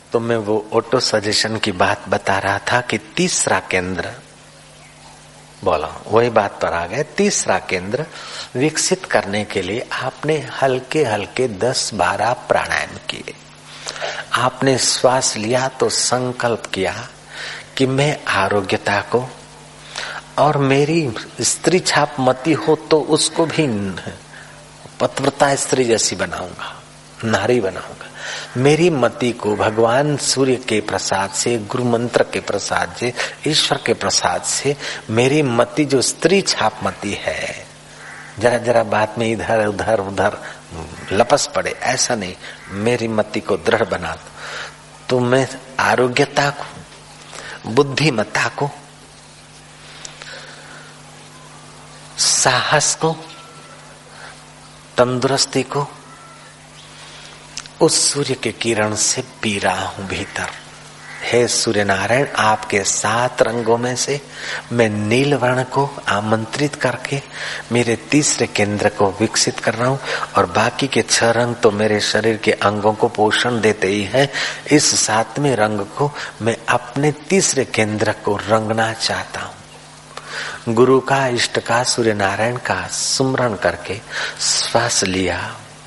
तो मैं वो ऑटो सजेशन की बात बता रहा था कि तीसरा केंद्र बोला, वही बात पर आ गए। तीसरा केंद्र विकसित करने के लिए आपने हल्के हल्के 10-12 प्राणायाम किए। आपने श्वास लिया तो संकल्प किया कि मैं आरोग्यता को, और मेरी स्त्री छाप मती हो तो उसको भी पतिव्रता स्त्री जैसी बनाऊंगा, नारी बनाऊंगा। मेरी मति को भगवान सूर्य के प्रसाद से, गुरु मंत्र के प्रसाद से, ईश्वर के प्रसाद से मेरी मति जो स्त्री छाप मति है, जरा जरा बात में इधर उधर उधर लपस पड़े, ऐसा नहीं, मेरी मति को दृढ़ बना दो। तो मैं आरोग्यता को, बुद्धिमत्ता को, साहस को, तंदुरुस्ती को उस सूर्य के किरण से पी रहा हूं भीतर। हे सूर्य नारायण, आपके 7 रंगों में से मैं नील वर्ण को आमंत्रित करके मेरे तीसरे केंद्र को विकसित कर रहा हूं, और बाकी के 6 रंग तो मेरे शरीर के अंगों को पोषण देते ही हैं। इस 7वें रंग को मैं अपने तीसरे केंद्र को रंगना चाहता हूं। गुरु का, इष्ट का, सूर्य नारायण का सुमरण करके श्वास लिया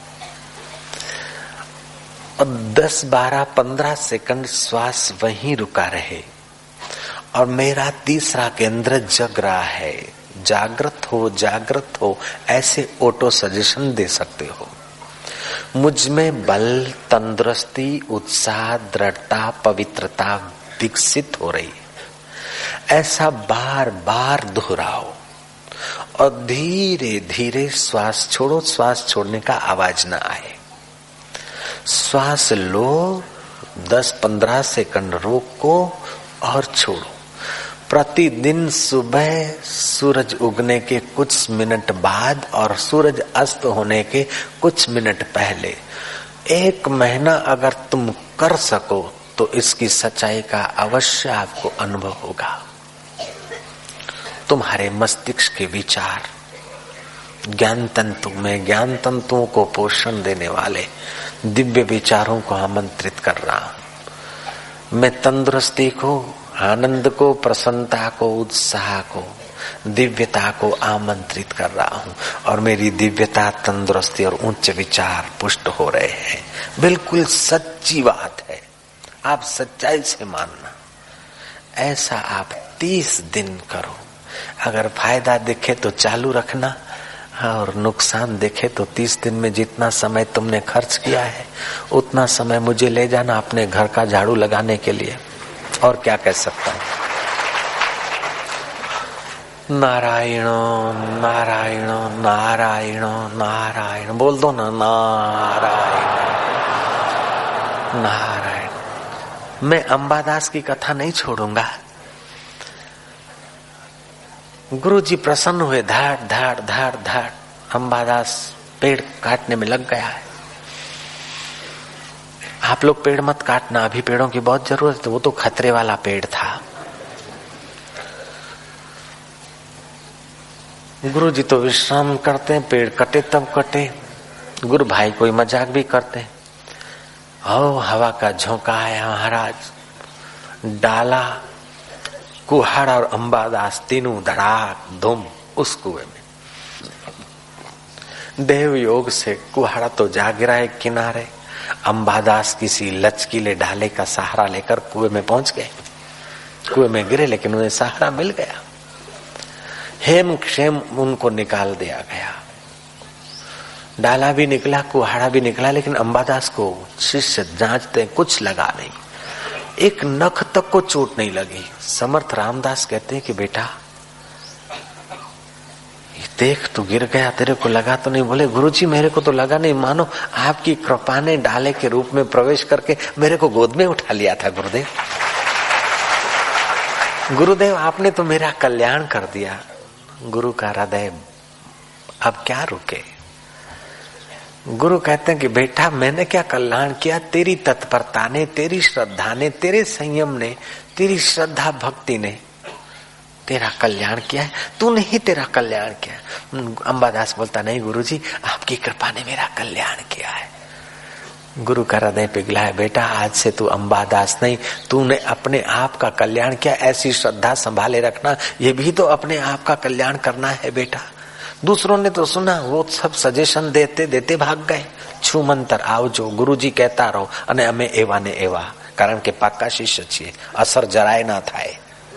और 10, 12, 15 सेकंड श्वास वहीं रुका रहे, और मेरा तीसरा केंद्र जग रहा है। जागृत हो, जागृत हो, ऐसे ऑटो सजेशन दे सकते हो। मुझ में बल, तंदुरुस्ती, उत्साह, दृढ़ता, पवित्रता विकसित हो रही है। ऐसा बार बार दोहराओ और धीरे धीरे श्वास छोड़ो। श्वास छोड़ने का आवाज न आए। श्वास लो, 10-15 सेकंड रोको और छोड़ो। प्रतिदिन सुबह सूरज उगने के कुछ मिनट बाद और सूरज अस्त होने के कुछ मिनट पहले 1 महीना अगर तुम कर सको तो इसकी सच्चाई का अवश्य आपको अनुभव होगा। तुम्हारे मस्तिष्क के विचार, ज्ञान तंतु में ज्ञान तंतुओं को पोषण देने वाले दिव्य विचारों को आमंत्रित कर रहा हूं। मैं तंदुरुस्ती को, आनंद को, प्रसन्नता को, उत्साह को, दिव्यता को आमंत्रित कर रहा हूं, और मेरी दिव्यता, तंदुरुस्ती और उच्च विचार पुष्ट हो रहे हैं। बिल्कुल सच्ची बात है, आप सच्चाई से मानना। ऐसा आप 30 दिन करो। अगर फायदा दिखे तो चालू रखना, और नुकसान देखे तो 30 दिन में जितना समय तुमने खर्च किया है उतना समय मुझे ले जाना अपने घर का झाड़ू लगाने के लिए। और क्या कह सकता हूं। नारायण नारायण नारायण नारायण बोल दो ना, नारायण नारायण। मैं अंबादास की कथा नहीं छोड़ूंगा। गुरुजी प्रसन्न हुए, धाड़ धाड़ धाड़ धाड़ अंबादास पेड़ काटने में लग गया है। आप लोग पेड़ मत काटना, अभी पेड़ों की बहुत जरूरत है। वो तो खतरे वाला पेड़ था। गुरुजी तो विश्राम करते हैं, पेड़ कटे तब कटे। गुरु भाई कोई मजाक भी करते हैं। ओ हवा का झोंका आया महाराज, डाला, कुहाड़ा और अंबादास तीनों धड़ाक धूम उस कुएं में। देव योग से कुहाड़ा तो जा गिरा एक किनारे, अंबादास किसी लचकीले डाले का सहारा लेकर कुएं में पहुंच गए। कुएं में गिरे लेकिन उन्हें सहारा मिल गया। हेम क्षेम उनको निकाल दिया गया। डाला भी निकला, कुहाड़ा भी निकला, लेकिन अंबादास को शिष्य जांचते कुछ लगा नहीं, एक नख तक को चोट नहीं लगी। समर्थ रामदास कहते हैं कि बेटा देख तू गिर गया, तेरे को लगा तो नहीं? बोले गुरुजी मेरे को तो लगा नहीं, मानो आपकी कृपा ने डाले के रूप में प्रवेश करके मेरे को गोद में उठा लिया था। गुरुदेव गुरुदेव आपने तो मेरा कल्याण कर दिया। गुरु का हृदय अब क्या रुके। गुरु कहते हैं कि बेटा मैंने क्या कल्याण किया, तेरी तत्परता ने, तेरी श्रद्धा ने, तेरे संयम ने, तेरी श्रद्धा भक्ति ने तेरा कल्याण किया है, तूने ही तेरा कल्याण किया। अंबादास बोलता नहीं गुरुजी आपकी कृपा ने मेरा कल्याण किया है। गुरु का हृदय पिघला है। बेटा आज से तू अंबादास नहीं, तूने अपने आप का कल्याण किया, ऐसी श्रद्धा संभाले रखना, ये भी तो अपने आप का कल्याण करना है बेटा। दूसरों ने तो सुना, वो सब सजेशन देते देते भाग गए। छू मंतर आवजो, गुरुजी कहता रहो અને અમે એવા ને એવા, કારણ કે પાક્કા શિષ્ય છીએ, અસર જરાય ના થાય।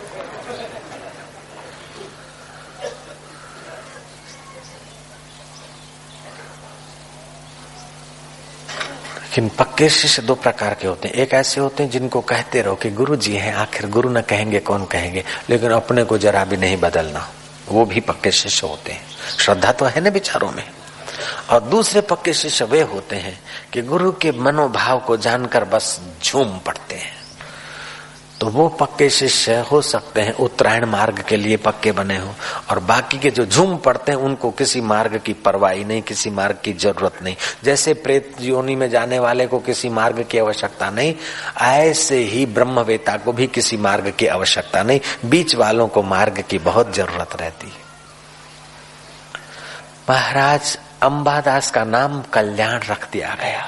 लेकिन पक्के शिष्य दो प्रकार के होते हैं। एक ऐसे होते हैं जिनको कहते रहो कि गुरु जी हैं, आखिर गुरु न कहेंगे कौन कहेंगे, लेकिन अपने को जरा भी नहीं बदलना, वो भी पक्के शिष्य होते हैं। श्रद्धा तो है ना विचारों में। और दूसरे पक्के शिष्य वे होते हैं कि गुरु के मनोभाव को जानकर बस झूम पड़ते हैं। तो वो पक्के शिष्य हो सकते हैं उत्तरायण मार्ग के लिए पक्के बने हो, और बाकी के जो झूम पड़ते हैं उनको किसी मार्ग की परवाही नहीं, किसी मार्ग की जरूरत नहीं। जैसे प्रेत योनि में जाने वाले को किसी मार्ग की आवश्यकता नहीं, ऐसे ही ब्रह्मवेता को भी किसी मार्ग की आवश्यकता नहीं, बीच वालों को मार्ग की बहुत जरूरत रहती है। महाराज अंबादास का नाम कल्याण रख दिया गया।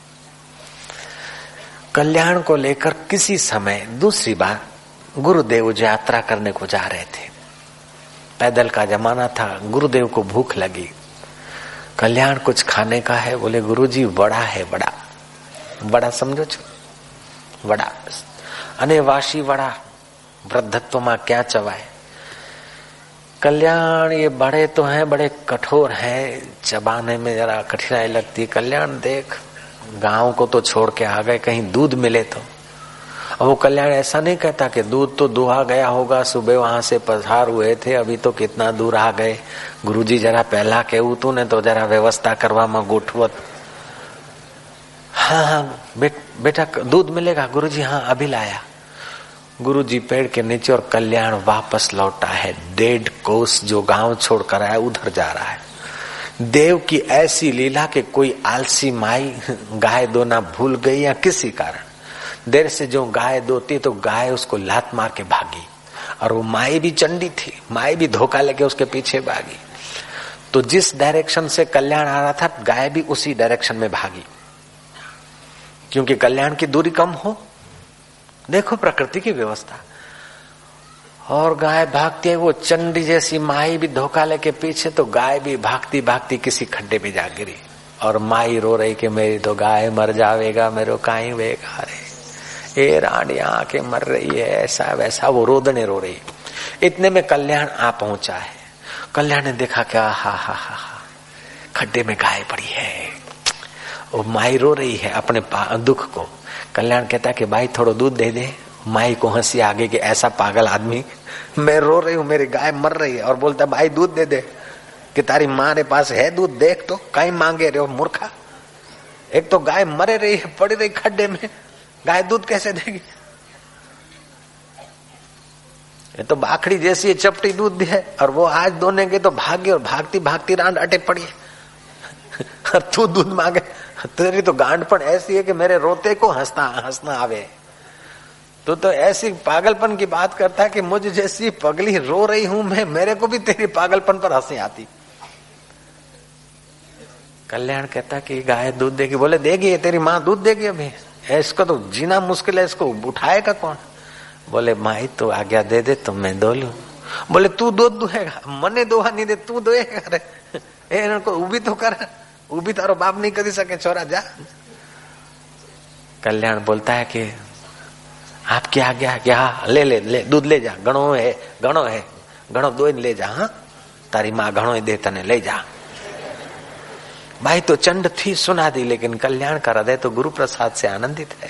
कल्याण को लेकर किसी समय दूसरी बार गुरुदेव यात्रा करने को जा रहे थे। पैदल का जमाना था, गुरुदेव को भूख लगी। कल्याण कुछ खाने का है? बोले गुरुजी वड़ा है, वड़ा। वड़ा समझो छो? वड़ा अने वाशी वड़ा वृद्धत्व में क्या चवाए। कल्याण ये बड़े तो हैं, बड़े कठोर हैं, चबाने में जरा कठिनाई लगती है। कल्याण देख, गांव को तो छोड़ के आ गए, कहीं दूध मिले तो। अब वो कल्याण ऐसा नहीं कहता कि दूध तो दुहा गया होगा, सुबह वहां से पधार हुए थे, अभी तो कितना दूर आ गए, गुरुजी जरा पहला कहू तू ने तो जरा व्यवस्था करवा में गोठवत। हाँ बेटा दूध मिलेगा गुरुजी, हाँ अभी लाया। गुरुजी पेड़ के नीचे और कल्याण वापस लौटा है। 1.5 कोस जो गांव छोड़कर आया उधर जा रहा है। देव की ऐसी लीला कि कोई आलसी माई गाय दोना भूल गई या किसी कारण देर से जो गाय दोती तो गाय उसको लात मार के भागी, और वो माई भी चंडी थी, माई भी धोखा लेके उसके पीछे भागी। तो जिस डायरेक्शन से कल्याण आ रहा था गाय भी उसी डायरेक्शन में भागी, क्योंकि कल्याण की दूरी कम हो। देखो प्रकृति की व्यवस्था। और गाय भागती है, वो चंडी जैसी माई भी धोखा लेके पीछे, तो गाय भी भागती भागती किसी खड्डे में जा गिरी। और माई रो रही कि मेरी तो गाय मर जावेगा, मेरो काई वेगा रे, ए रानिया के मर रही है, ऐसा वैसा वो रोदने रो रही। इतने में कल्याण आ पहुंचा है। कल्याण ने देखा क्या, हा हा हा हा, खड्डे में गाय पड़ी है, वो माई रो रही है अपने दुख को। कल्याण कहता है कि भाई थोड़ा दूध दे दे। माई को हंसी आगे कि ऐसा पागल आदमी, मैं रो रही हूँ, मेरी गाय मर रही है, और बोलता भाई दूध दे दे। कि तारी माँ रे पास है दूध, देख तो कहीं मांगे रहे हो मूर्खा। एक तो गाय मरे रही है, पड़ी रही खड्डे में, गाय दूध कैसे देगी? ये तो बाखड़ी जैसी चपटी दूध है, और वो आज दोने के तो भागी, और भागती भागती रांड अटे पड़ी है। और तू दूध मांगे, तेरी तो गांड पण ऐसी है कि मेरे रोते को हंसना आवे। तो ऐसी पागलपन की बात करता है कि मुझ जैसी पगली रो रही हूं मैं, मेरे को भी तेरी पागलपन पर हंसी आती। कल्याण कहता कि गाय दूध देगी। बोले देगी, तेरी माँ दूध देगी अभी, इसको तो जीना मुश्किल है, इसको उठाएगा कौन? बोले माई तो आज्ञा दे दे तो मैं दो लू। बोले तू दूध दुहेगा, मने दोहा नहीं दे, तू दोहेगा रे, इनको उभी तो कर, उभी तारो बाप नहीं कर सके, छोरा जा। कल्याण बोलता है कि आपकी आज्ञा है क्या? ले ले ले दूध ले जा, घणो है घणो दो ले जा। हाँ तारी माँ घणो दे तने, ले जा। भाई तो चंड थी, सुना दी, लेकिन कल्याण का हृदय तो गुरु प्रसाद से आनंदित है।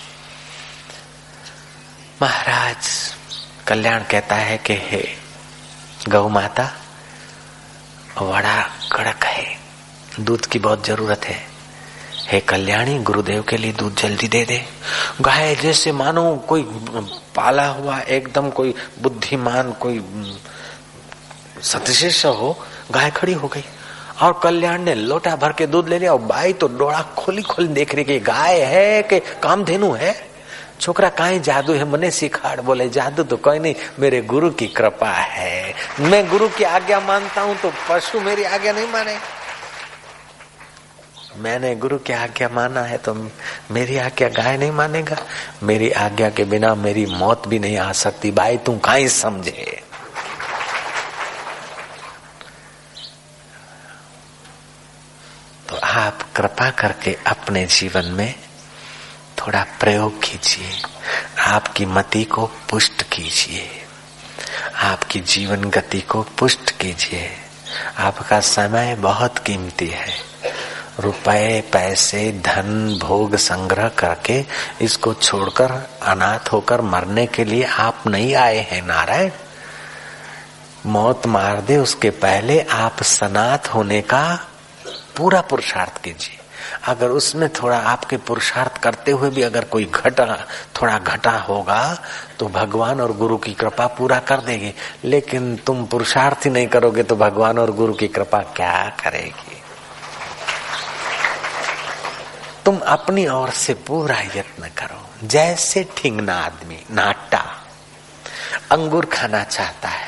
महाराज कल्याण कहता है कि हे गौ माता, वड़ा कड़क है, दूध की बहुत जरूरत है, हे कल्याणी गुरुदेव के लिए दूध जल्दी दे दे। गाय जैसे मानो कोई पाला हुआ एकदम कोई बुद्धिमान कोई सतशिष्य हो, गाय खड़ी हो गई और कल्याण ने लोटा भर के दूध ले लिया। और बाई तो डोळा खोली खोली देख रही कि गाय है कि कामधेनु है। छोकरा काई जादू है मने सिखाड़। बोले जादू तो कोई नहीं, मेरे गुरु की कृपा है, मैं गुरु की आज्ञा मानता हूं तो पशु मेरी आज्ञा नहीं माने। मैंने गुरु की आज्ञा माना है तो मेरी आज्ञा गाय नहीं मानेगा। मेरी आज्ञा के बिना मेरी मौत भी नहीं आ सकती। भाई तू काई समझे। तो आप कृपा करके अपने जीवन में थोड़ा प्रयोग कीजिए, आपकी मति को पुष्ट कीजिए, आपकी जीवन गति को पुष्ट कीजिए। आपका समय बहुत कीमती है। रुपए, पैसे, धन, भोग संग्रह करके इसको छोड़कर अनाथ होकर मरने के लिए आप नहीं आए हैं नारायण। मौत मार दे उसके पहले आप सनाथ होने का पूरा पुरुषार्थ कीजिए। अगर उसमें थोड़ा आपके पुरुषार्थ करते हुए भी अगर कोई थोड़ा घटा होगा तो भगवान और गुरु की कृपा पूरा कर देगी। लेकिन तुम पुरुषार्थ ही नहीं करोगे तो भगवान और गुरु की कृपा क्या करेगी। तुम अपनी ओर से पूरा यत्न करो। जैसे ठिंगना आदमी नाटा अंगूर खाना चाहता है,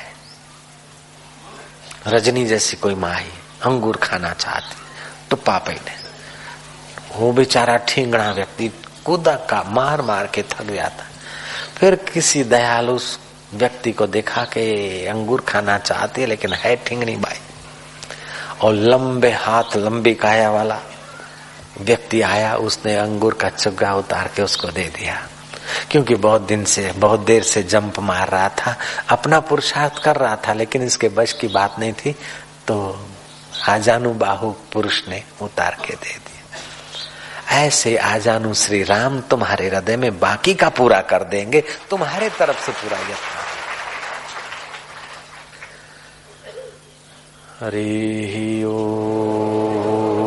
रजनी जैसी कोई माही अंगूर खाना चाहती तो पापी ने, वो बेचारा ठिंगना व्यक्ति कूदा का मार मार के थक जाता। फिर किसी दयालु व्यक्ति को देखा कि अंगूर खाना चाहती है लेकिन है ठिंगनी बाई, और लंबे हाथ लंबी काया वाला व्यक्ति आया। उसने अंगूर का चुग्गा उतार के उसको दे दिया, क्योंकि बहुत देर से जंप मार रहा था, अपना पुरुषार्थ कर रहा था, लेकिन इसके बश की बात नहीं थी। तो आजानुबाहु पुरुष ने उतार के दे दिया। ऐसे आजानु श्री राम तुम्हारे हृदय में बाकी का पूरा कर देंगे, तुम्हारे तरफ से पूरा यत्न। हरि ओम।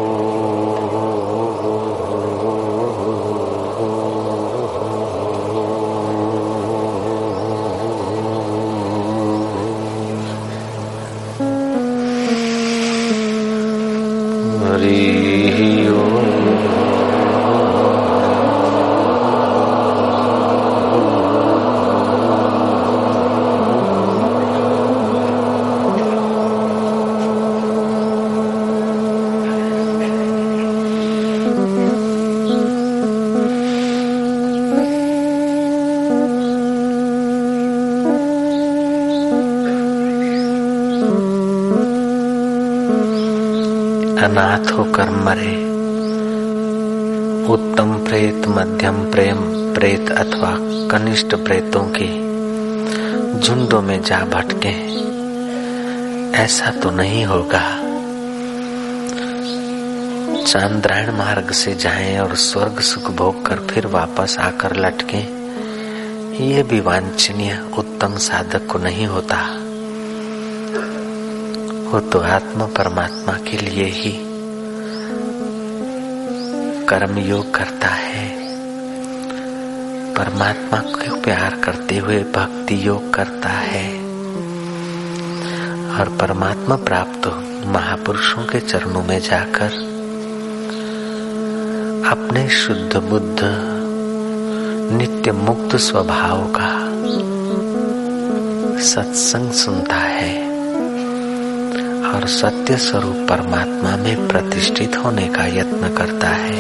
अनाथ होकर मरे, उत्तम प्रेत, मध्यम प्रेम प्रेत अथवा कनिष्ठ प्रेतों की झुंडों में जा भटके, ऐसा तो नहीं होगा। चांद्रायण मार्ग से जाएं और स्वर्ग सुख भोग कर फिर वापस आकर लटके, ये भी वांछनीय उत्तम साधक को नहीं होता। वो तो आत्मा परमात्मा के लिए ही कर्म योग करता है। परमात्मा को प्यार करते हुए भक्ति योग करता है और परमात्मा प्राप्त महापुरुषों के चरणों में जाकर अपने शुद्ध बुद्ध नित्य मुक्त स्वभाव का सत्संग सुनता है और सत्य स्वरूप परमात्मा में प्रतिष्ठित होने का यत्न करता है।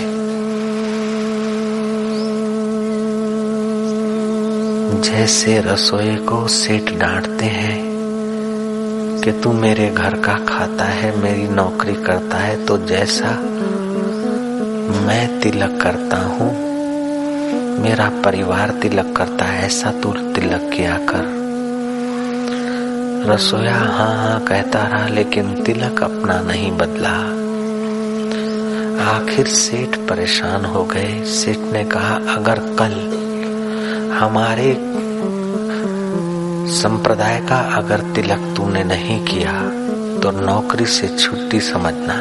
जैसे रसोई को सेठ डांटते हैं कि तू मेरे घर का खाता है, मेरी नौकरी करता है, तो जैसा मैं तिलक करता हूँ, मेरा परिवार तिलक करता है, ऐसा तू तिलक किया कर। रसोया हाँ हाँ कहता रहा, लेकिन तिलक अपना नहीं बदला। आखिर सेठ परेशान हो गए। सेठ ने कहा, अगर कल हमारे संप्रदाय का अगर तिलक तूने नहीं किया तो नौकरी से छुट्टी समझना।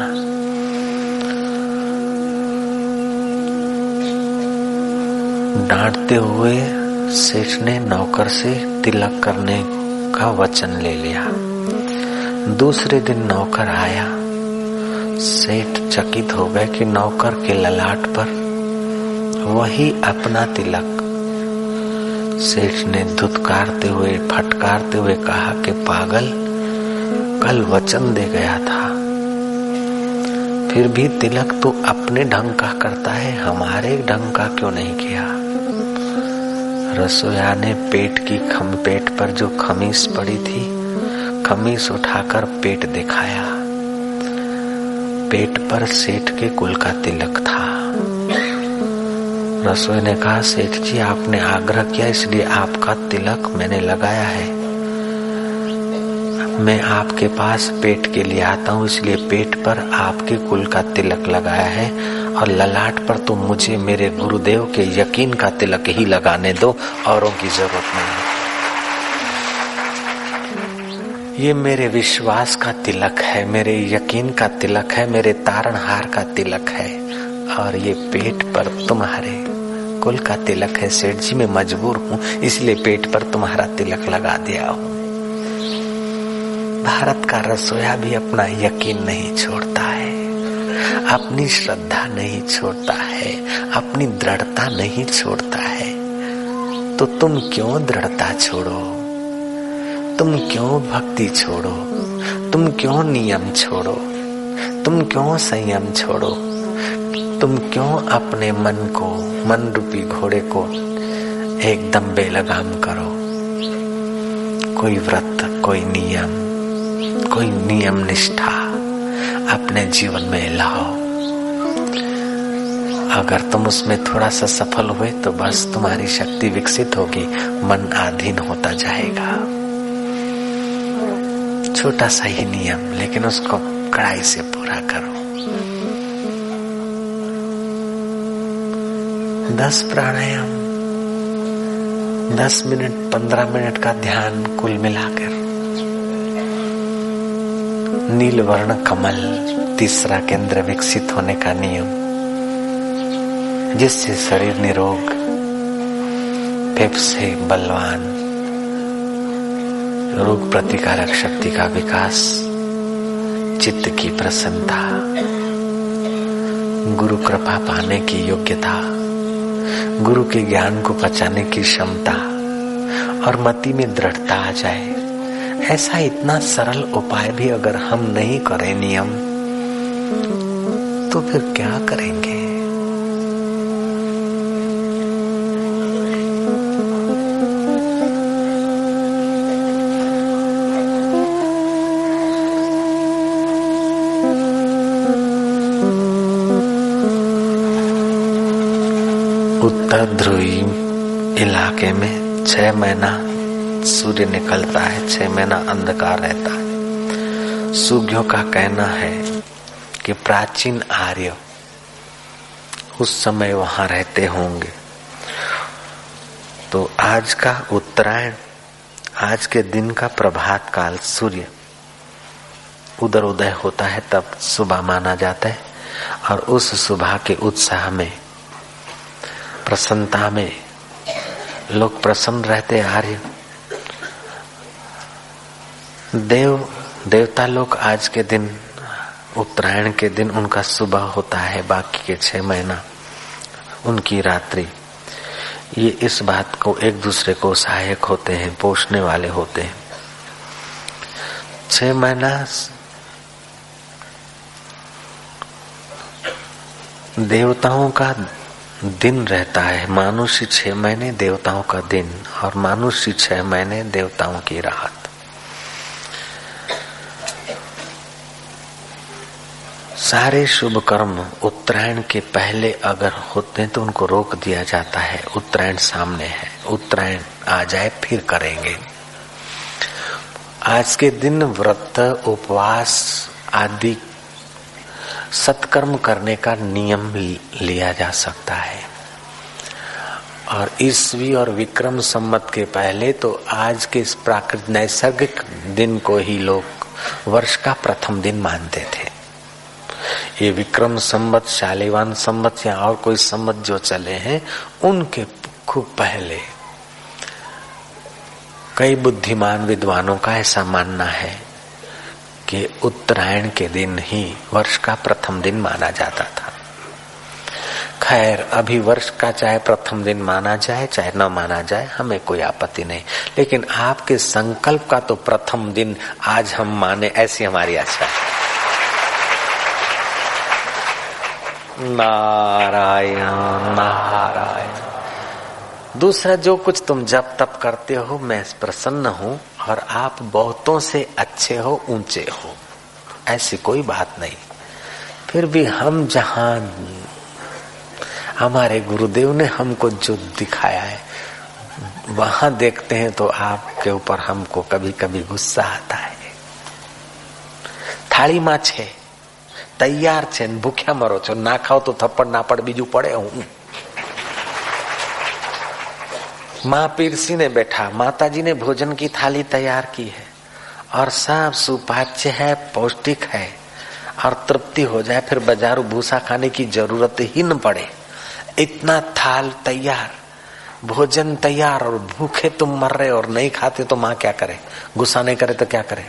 डांटते हुए सेठ ने नौकर से तिलक करने का वचन ले लिया। दूसरे दिन नौकर आया। सेठ चकित हो गए कि नौकर के ललाट पर वही अपना तिलक। सेठ ने धुतकारते हुए फटकारते हुए कहा कि पागल, कल वचन दे गया था, फिर भी तिलक तो अपने ढंग का करता है, हमारे ढंग का क्यों नहीं किया? रसोईया ने पेट पर जो खमीस पड़ी थी, खमीस उठाकर पेट दिखाया। पेट पर सेठ के कुल का तिलक था। रसोई ने कहा, सेठ जी आपने आग्रह किया इसलिए आपका तिलक मैंने लगाया है। मैं आपके पास पेट के लिए आता हूँ, इसलिए पेट पर आपके कुल का तिलक लगाया है और ललाट पर तो मुझे मेरे गुरुदेव के यकीन का तिलक ही लगाने दो, औरों की जरूरत नहीं। ये मेरे विश्वास का तिलक है, मेरे यकीन का तिलक है, मेरे तारणहार का तिलक है, और ये पेट पर तुम्हारे कुल का तिलक है। सेठ जी मैं मजबूर हूँ, इसलिए पेट पर तुम्हारा तिलक लगा दिया हूँ। भारत का रसोया भी अपना यकीन नहीं छोड़ता है, अपनी श्रद्धा नहीं छोड़ता है, अपनी दृढ़ता नहीं छोड़ता है। तो तुम क्यों दृढ़ता छोड़ो? तुम क्यों भक्ति छोड़ो? तुम क्यों नियम छोड़ो? तुम क्यों संयम छोड़ो? तुम क्यों अपने मन को, मन रूपी घोड़े को एकदम बेलगाम करो? कोई व्रत, कोई नियम, कोई नियम निष्ठा अपने जीवन में लाओ। अगर तुम उसमें थोड़ा सा सफल हुए तो बस तुम्हारी शक्ति विकसित होगी, मन आधीन होता जाएगा। छोटा सा ही नियम, लेकिन उसको कड़ाई से पूरा करो। 10 प्राणायाम, 10 मिनट 15 मिनट का ध्यान कुल मिलाकर। नील वर्ण कमल, तीसरा केंद्र विकसित होने का नियम, जिससे शरीर निरोग, फेफड़े बलवान, रोग प्रतिकारक शक्ति का विकास, चित्त की प्रसन्नता, गुरु कृपा पाने की योग्यता, गुरु के ज्ञान को पचाने की क्षमता और मति में दृढ़ता आ जाए। ऐसा इतना सरल उपाय भी अगर हम नहीं करें नियम, तो फिर क्या करेंगे? उत्तर ध्रुवी इलाके में 6 महीना सूर्य निकलता है, 6 महीना अंधकार रहता है। सूर्यों का कहना है कि प्राचीन आर्य उस समय वहां रहते होंगे। तो आज का उत्तरायण, आज के दिन का प्रभात काल सूर्य उदर उदय होता है, तब सुबह माना जाता है। और उस सुबह के उत्साह में, प्रसन्नता में लोग प्रसन्न रहते। आर्य देवता लोग आज के दिन, उत्तरायण के दिन उनका सुबह होता है, बाकी के 6 महीना उनकी रात्रि। ये इस बात को एक दूसरे को सहायक होते हैं, पोषने वाले होते हैं। 6 महीना देवताओं का दिन रहता है। मानुष्य 6 महीने देवताओं का दिन, और मानुष्य 6 महीने देवताओं की रात। सारे शुभ कर्म उत्तरायण के पहले अगर होते हैं तो उनको रोक दिया जाता है। उत्तरायण सामने है, उत्तरायण आ जाए फिर करेंगे। आज के दिन व्रत, उपवास आदि सत्कर्म करने का नियम लिया जा सकता है। और ईस्वी और विक्रम संवत के पहले तो आज के इस प्राकृतिक नैसर्गिक दिन को ही लोग वर्ष का प्रथम दिन मानते थे। ये विक्रम संवत, शालिवान संवत या और कोई संवत जो चले हैं, उनके खूब पहले कई बुद्धिमान विद्वानों का ऐसा मानना है कि उत्तरायण के दिन ही वर्ष का प्रथम दिन माना जाता था। खैर, अभी वर्ष का चाहे प्रथम दिन माना जाए चाहे न माना जाए, हमें कोई आपत्ति नहीं, लेकिन आपके संकल्प का तो प्रथम दिन आज हम माने, ऐसी हमारी आशा है। नारायण नारायण। दूसरा, जो कुछ तुम जप तप करते हो मैं प्रसन्न हूं और आप बहुतों से अच्छे हो, ऊंचे हो, ऐसी कोई बात नहीं। फिर भी हम जहां हमारे गुरुदेव ने हमको जो दिखाया है वहां देखते हैं तो आपके ऊपर हमको कभी कभी गुस्सा आता है। થાળીમાં છે, તૈયાર છે, ભૂખ્યા મરો છો, ના ખાઓ તો થપ્પડ ના પડ બીજું પડે હું। माँ पीरसी ने बैठा, माताजी ने भोजन की थाली तैयार की है और सब सुपाच्य है, पौष्टिक है और तृप्ति हो जाए, फिर बाजारू भूसा खाने की जरूरत ही न पड़े। इतना थाल तैयार, भोजन तैयार और भूखे तुम मर रहे और नहीं खाते तो माँ क्या करे? गुस्सा नहीं करे तो क्या करे?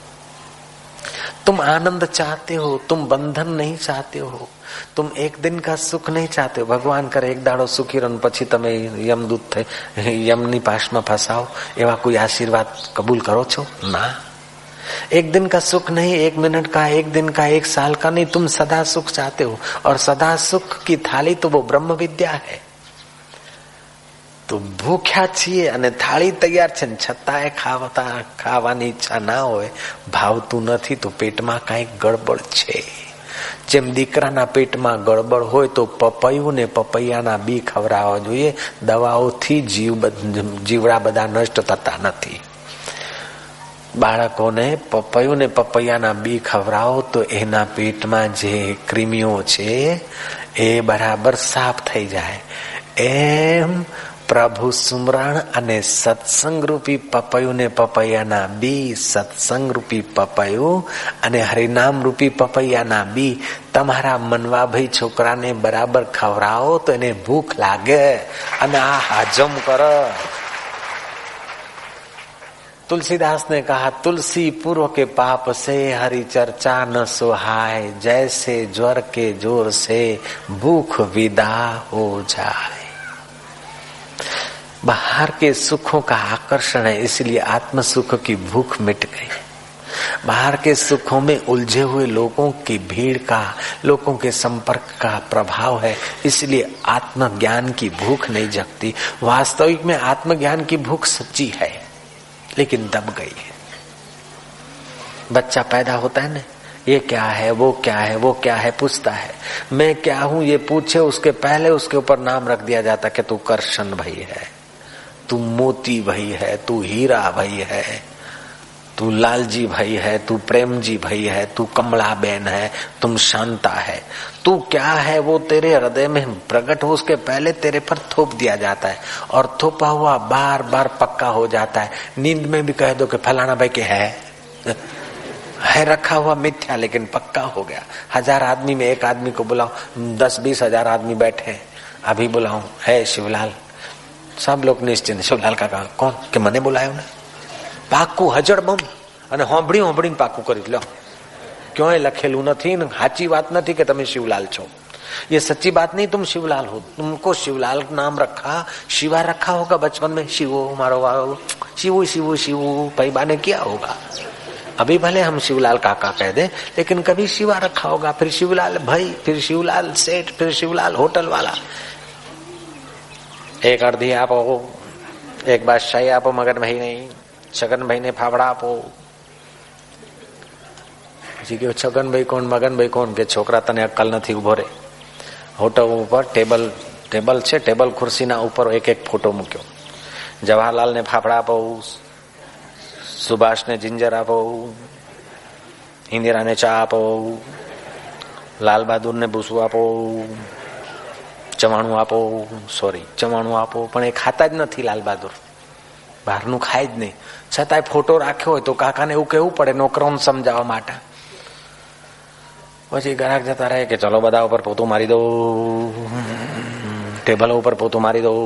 तुम आनंद चाहते हो, तुम बंधन नहीं चाहते हो, तुम एक दिन का सुख नहीं चाहते हो। भगवान करे एक दाड़ो सुखी रहो પછી તમે યમદૂત યમની પાશમાં ફસાઓ, એવા કોઈ આશીર્વાદ કબૂલ કરો છો? ना, एक दिन का सुख नहीं, एक मिनट का, एक दिन का, एक साल का नहीं, तुम सदा सुख चाहते हो और सदा सुख की थाली तो वो ब्रह्म विद्या है। तो ભૂખ્યા છીએ અને થાળી તૈયાર છે છતાંય ખાવાની ઈચ્છા ના હોય, ભાવતું નથી તો પેટમાં કાંઈક ગડબડ છે। જેમ દીકરાના પેટમાં ગડબડ હોય તો પપૈયું ને પપૈયાના બી ખવડાવવા જોઈએ, દવાઓથી જીવડા બધા નષ્ટ થતા નથી। બાળકોને પપૈયું ને પપૈયાના બી ખવડાવો તો એના પેટમાં જે કૃમિઓ છે એ બરાબર સાફ થઈ જાય। એમ પ્રભુ સુમરણ અને સત્સંગ રૂપી પપૈયું ને પપૈયાના બી, સત્સંગ રૂપી પપૈયું અને હરિનામ રૂપી પપૈયાના બી તમારા મનવાભાઈ છોકરાને બરાબર ખવડાવો તો એને ભૂખ લાગે અને આ હાજમ કરે। तुलसीदास ने कहा, तुलसी पूर्व के पाप से हरि चर्चा न सुहाय, जैसे ज्वर के जोर से भूख विदा हो जाए। बाहर के सुखों का आकर्षण है, इसलिए आत्म सुख की भूख मिट गई। बाहर के सुखों में उलझे हुए लोगों की भीड़ का, लोगों के संपर्क का प्रभाव है, इसलिए आत्मज्ञान की भूख नहीं जगती। वास्तविक में आत्मज्ञान की भूख सच्ची है, लेकिन दब गई है। बच्चा पैदा होता है ना, ये क्या है, वो क्या है, वो क्या है पूछता है, मैं क्या हूं ये पूछे उसके पहले उसके ऊपर नाम रख दिया जाता कि तू करशन भाई है, तू मोती भाई है, तू हीरा भाई है, तू लालजी भाई है, तू प्रेमजी भाई है, तू कमला बेन है, तुम शांता है। तू क्या है वो तेरे हृदय में प्रकट हो उसके पहले तेरे पर थोप दिया जाता है और थोपा हुआ बार बार पक्का हो जाता है। नींद में भी कह दो कि फलाना भाई के है रखा हुआ मिथ्या लेकिन पक्का हो गया। 1000 आदमी में एक आदमी को बुलाओ, 10-20 हजार आदमी बैठे, अभी बुलाओ, है शिवलाल, सब लोग निश्चिंत, शिवलाल का कौन के मने बुलायो ने પાકું હજડબમ અને હોંભળી પાકું કરી લો। ક્યોય લખેલું નથી ને સાચી વાત નથી કે તમે શિવલાલ છો, ये सच्ची बात नहीं, तुम शिवलाल हो। तुमको शिवलाल नाम रखा, शिवा रखा होगा बचपन में, शिवो मारो शिवू शिवू शिवू पैबा ने किया होगा। अभी भले हम शिवलाल काका कह दे, लेकिन कभी शिवा रखा होगा, फिर शिवलाल भाई, फिर शिवलाल सेठ, फिर शिवलाल होटल वाला। एक अर्धी आपो, एक बादशाही आपो, मगन भाई नहीं, छगन भाई ने फावड़ा आपो। छगन भाई कोण, मगन भाई कोण के छोकरा तने अक्कल नहीं उभो रे। होटल ऊपर टेबल छे, टेबल खुर्सी ना ऊपर एक एक फोटो मूक्यो। जवाहरलाल ने फाफड़ा आपो, सुभाष ने जिंजर आपो, इंदिरा ने चा आपो, लाल बहादुर ने भूसू आपो, चवाणु आपो, सॉरी चवाणु आपो, पण ए खाता ज नथी लाल बहादुर, બહારનું ખાય જ નહીં, છતાંય ફોટો રાખ્યો હોય તો કાકાને એવું કહેવું પડે નોકરોને સમજાવવા માટે। પછી ગ્રાહક જતા રહે કે ચલો બધા ઉપર પોતું મારી દો, टेबल ऊपर पोतू मारी दो।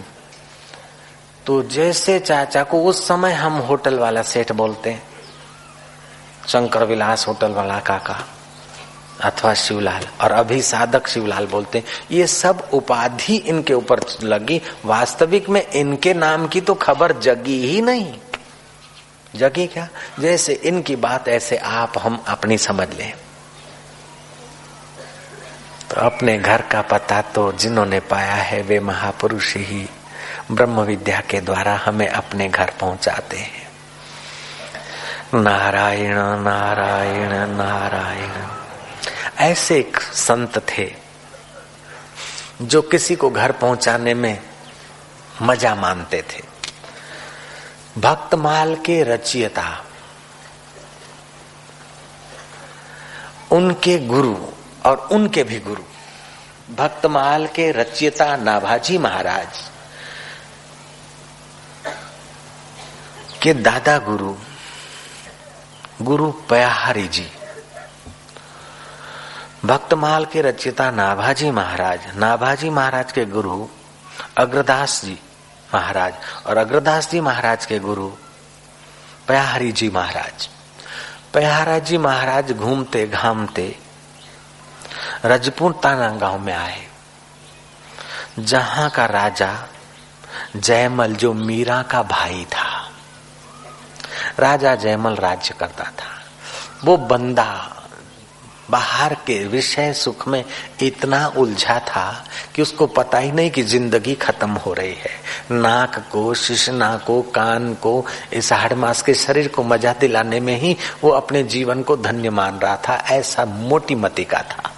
तो जैसे चाचा को उस समय हम होटल वाला सेठ बोलते हैं, शंकर विलास होटल वाला काका अथवा शिवलाल, और अभी साधक शिवलाल बोलते हैं। ये सब उपाधि इनके ऊपर लगी, वास्तविक में इनके नाम की तो खबर जगी ही नहीं। जगी क्या? जैसे इनकी बात ऐसे आप हम अपनी समझ लें। तो अपने घर का पता तो जिन्होंने पाया है वे महापुरुष ही ब्रह्म विद्या के द्वारा हमें अपने घर पहुंचाते हैं। नारायण नारायण नारायण। ऐसे एक संत थे जो किसी को घर पहुंचाने में मजा मानते थे। भक्तमाल के रचयिता, उनके गुरु और उनके भी गुरु, भक्तमाल के रचयिता नाभाजी महाराज के दादा गुरु गुरु पयाहारी जी, भक्तमाल के रचयिता नाभाजी महाराज के गुरु अग्रदास जी महाराज और अग्रदास जी महाराज के गुरु पयाहारी जी महाराज। पयाहारा जी महाराज घूमते घामते रजपुताना गांव में आए, जहां का राजा जयमल जो मीरा का भाई था। राजा जयमल राज्य करता था। वो बंदा बाहर के विषय सुख में इतना उलझा था कि उसको पता ही नहीं कि जिंदगी खत्म हो रही है। नाक को, शिश्ना को, कान को, इस हाड़ मांस के शरीर को मजा दिलाने में ही वो अपने जीवन को धन्य मान रहा था। ऐसा मोटी मति का था।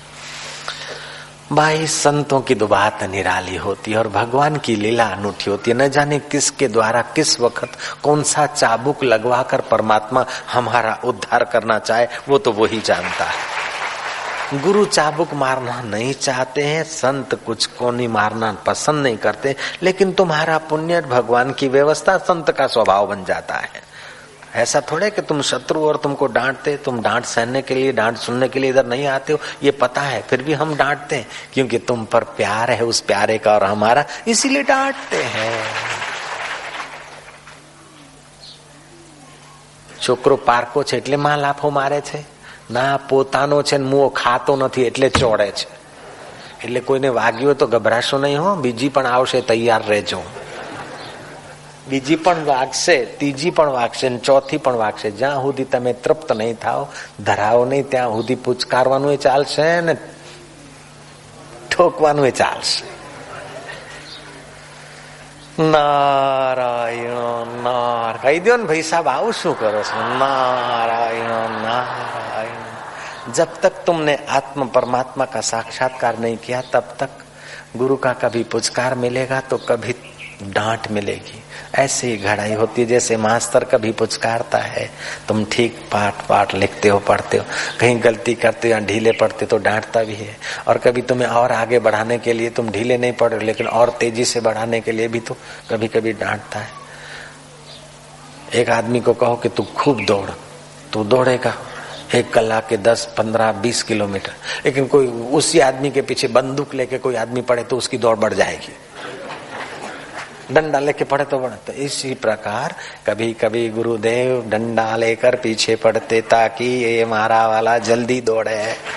भाई, संतों की तो बात निराली होती है और भगवान की लीला अनूठी होती है। न जाने किसके द्वारा किस वक्त कौन सा चाबुक लगवाकर परमात्मा हमारा उद्धार करना चाहे, वो तो वही जानता है। गुरु चाबुक मारना नहीं चाहते हैं, संत कुछ को नहीं मारना पसंद नहीं करते, लेकिन तुम्हारा पुण्य भगवान की व्यवस्था संत का स्वभाव बन जाता है। ऐसा थोड़े कि तुम शत्रु और तुमको डांटते, तुम डांट सहने के लिए, डांट सुनने के लिए इधर नहीं आते हो, ये पता है, फिर भी हम डांटते हैं क्योंकि तुम पर प्यार है उस प्यारे का और हमारा, इसीलिए डांटते हैं। छोकरो पारको છે એટલે માં લાફો મારે છે, ના પોતાનો છે ને મુઓ ખાતો નથી એટલે ચોડે છે। એટલે કોઈને વાગ્યું તો ગભરાશો નહીં હો, બીજી પણ આવશે, તૈયાર રહેજો। બીજી પણ વાગશે, ત્રીજી પણ વાગશે, ચોથી પણ વાગશે। જ્યાં સુધી તમે તૃપ્ત નહીં થાઓ, ધરાવો નહીં, ત્યાં સુધી પુચકારવાનું ચાલશે ને ઠોકવાનું ચાલશે। નારાયણ નારાયણ કહી દો ને ભાઈ સાહેબ, આવું શું કરો છો? नारायण नारायण। जब तक तुमने आत्म परमात्मा का साक्षात्कार नहीं किया, तब तक गुरु का कभी पुचकार मिलेगा तो कभी डांट मिलेगी। ऐसे ही घड़ाई होती है, जैसे मास्टर कभी पुचकारता है, तुम ठीक पाठ लिखते हो, पढ़ते हो, कहीं गलती करते हो या ढीले पढ़ते तो डांटता भी है। और कभी तुम्हें और आगे बढ़ाने के लिए, तुम ढीले नहीं पढ़ रहे लेकिन और तेजी से बढ़ाने के लिए भी तो कभी कभी डांटता है। एक आदमी को कहो कि तू खूब दौड़, तू दौड़ेगा 1 कलाक के 10, 15, 20 किलोमीटर, लेकिन कोई उसी आदमी के पीछे बंदूक लेके कोई आदमी पड़े तो उसकी दौड़ बढ़ जाएगी। डंडा लेके पड़े तो बढ़े। तो इसी प्रकार कभी कभी गुरुदेव डंडा लेकर पीछे पड़ते ताकि ये मारा वाला जल्दी दौड़े।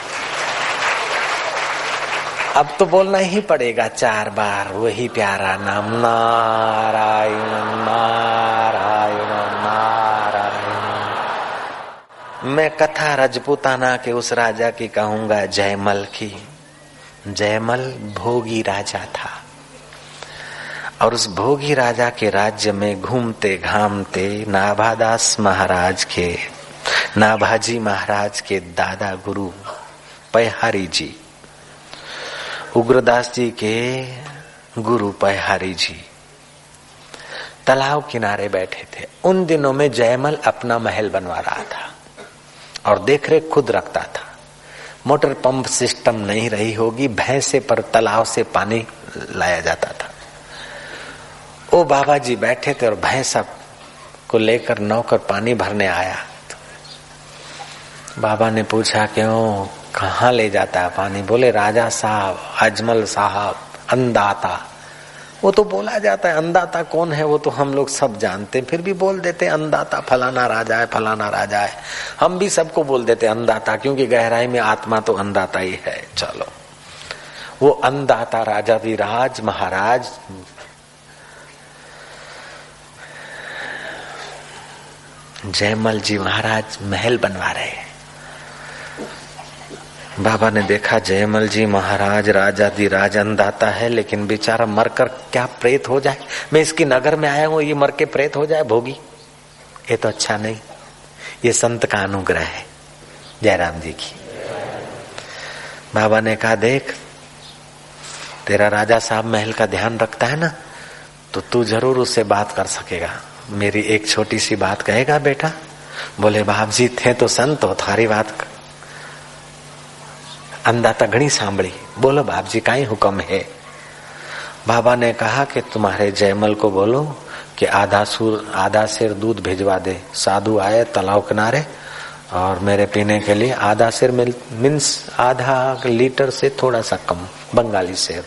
अब तो बोलना ही पड़ेगा 4 बार वही प्यारा नाम, नारायण नारायण नारायण। मैं कथा रजपुताना के उस राजा की कहूंगा, जयमल की। जयमल भोगी राजा था और उस भोगी राजा के राज्य में घूमते घामते नाभादास महाराज के, नाभाजी महाराज के दादा गुरु पयहारी जी, उग्रदास जी के गुरु पयहारी जी तालाब किनारे बैठे थे। उन दिनों में जयमल अपना महल बनवा रहा था और देखरेख खुद रखता था। मोटर पंप सिस्टम नहीं रही होगी, भैंसे पर तालाब से पानी लाया जाता था। वो बाबा जी बैठे थे और भैंसा को लेकर नौकर पानी भरने आया। तो बाबा ने पूछा क्यों, कहाँ ले जाता है पानी? बोले राजा साहब, अजमल साहब, अंदाता। वो तो बोला जाता है, अंदाता कौन है वो तो हम लोग सब जानते, फिर भी बोल देते अंदाता फलाना राजा है, फलाना राजा है। हम भी सबको बोल देते अंदाता, क्योंकि गहराई में आत्मा तो अंदाता ही है। चलो, वो अंदाता राजा विराज महाराज जयमल जी महाराज महल बनवा रहे हैं। बाबा ने देखा जयमल जी महाराज राजाधिराज अंधाता है, लेकिन बेचारा मरकर क्या प्रेत हो जाए। मैं इसकी नगर में आया हूं, ये मर के प्रेत हो जाए भोगी, ये तो अच्छा नहीं। ये संत का अनुग्रह है। जयराम जी की। बाबा ने कहा देख, तेरा राजा साहब महल का ध्यान रखता है ना, तो तू जरूर उससे बात कर सकेगा। मेरी एक छोटी सी बात कहेगा बेटा? बोले बाप जी थे तो संत हो, थारी बात अंदाता घणी सांभળી। बोलो बाप जी काई हुक्म है? बाबा ने कहा कि तुम्हारे जयमल को बोलो कि आधा सेर दूध भिजवा दे। साधु आए तालाब किनारे और मेरे पीने के लिए आधा सेर मीन्स आधा लीटर से थोड़ा सा कम, बंगाली सेर,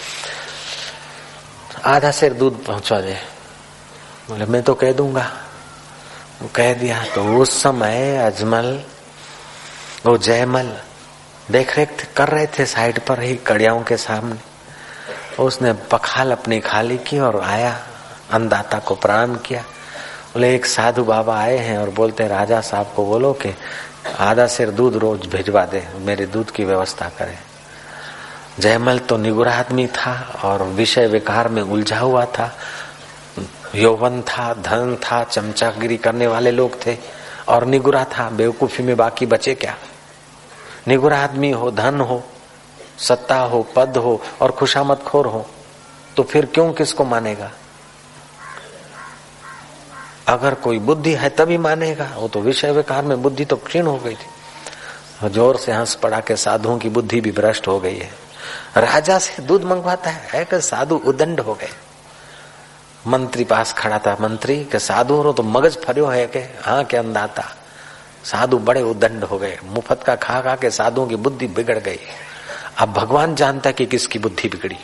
आधा सेर दूध पहुंचा दे। बोले मैं तो कह दूंगा। वो कह दिया। तो उस समय अजमल वो जयमल देख रेख कर रहे थे साइड पर ही कड़ियाओं के सामने। उसने पखाल अपनी खाली की और आया, अन्नदाता को प्रणाम किया। बोले एक साधु बाबा आए हैं और बोलते राजा साहब को बोलो कि आधा सेर दूध रोज भिजवा दे, मेरे दूध की व्यवस्था करे। जयमल तो निगुरा आदमी था और विषय विकार में उलझा हुआ था। यौवन था, धन था, चमचागिरी करने वाले लोग थे और निगुरा था। बेवकूफी में बाकी बचे क्या? निगुरा आदमी हो, धन हो, सत्ता हो, पद हो और खुशामद खोर हो, तो फिर क्यों किसको मानेगा? अगर कोई बुद्धि है तभी मानेगा। वो तो विषय विकार में बुद्धि तो क्षीण हो गई थी। जोर से हंस पड़ा के साधुओं की बुद्धि भी भ्रष्ट हो गई है। राजा से दूध मंगवाता है कि साधु उदंड हो गए। मंत्री पास खड़ा था। मंत्री के साधु रो तो मगज फरियो है के? हाँ के अंदाता। साधु बड़े उदंड हो गए। मुफ्त का खा खा के साधुओं की बुद्धि बिगड़ गई। अब भगवान जानता है कि किसकी बुद्धि बिगड़ी।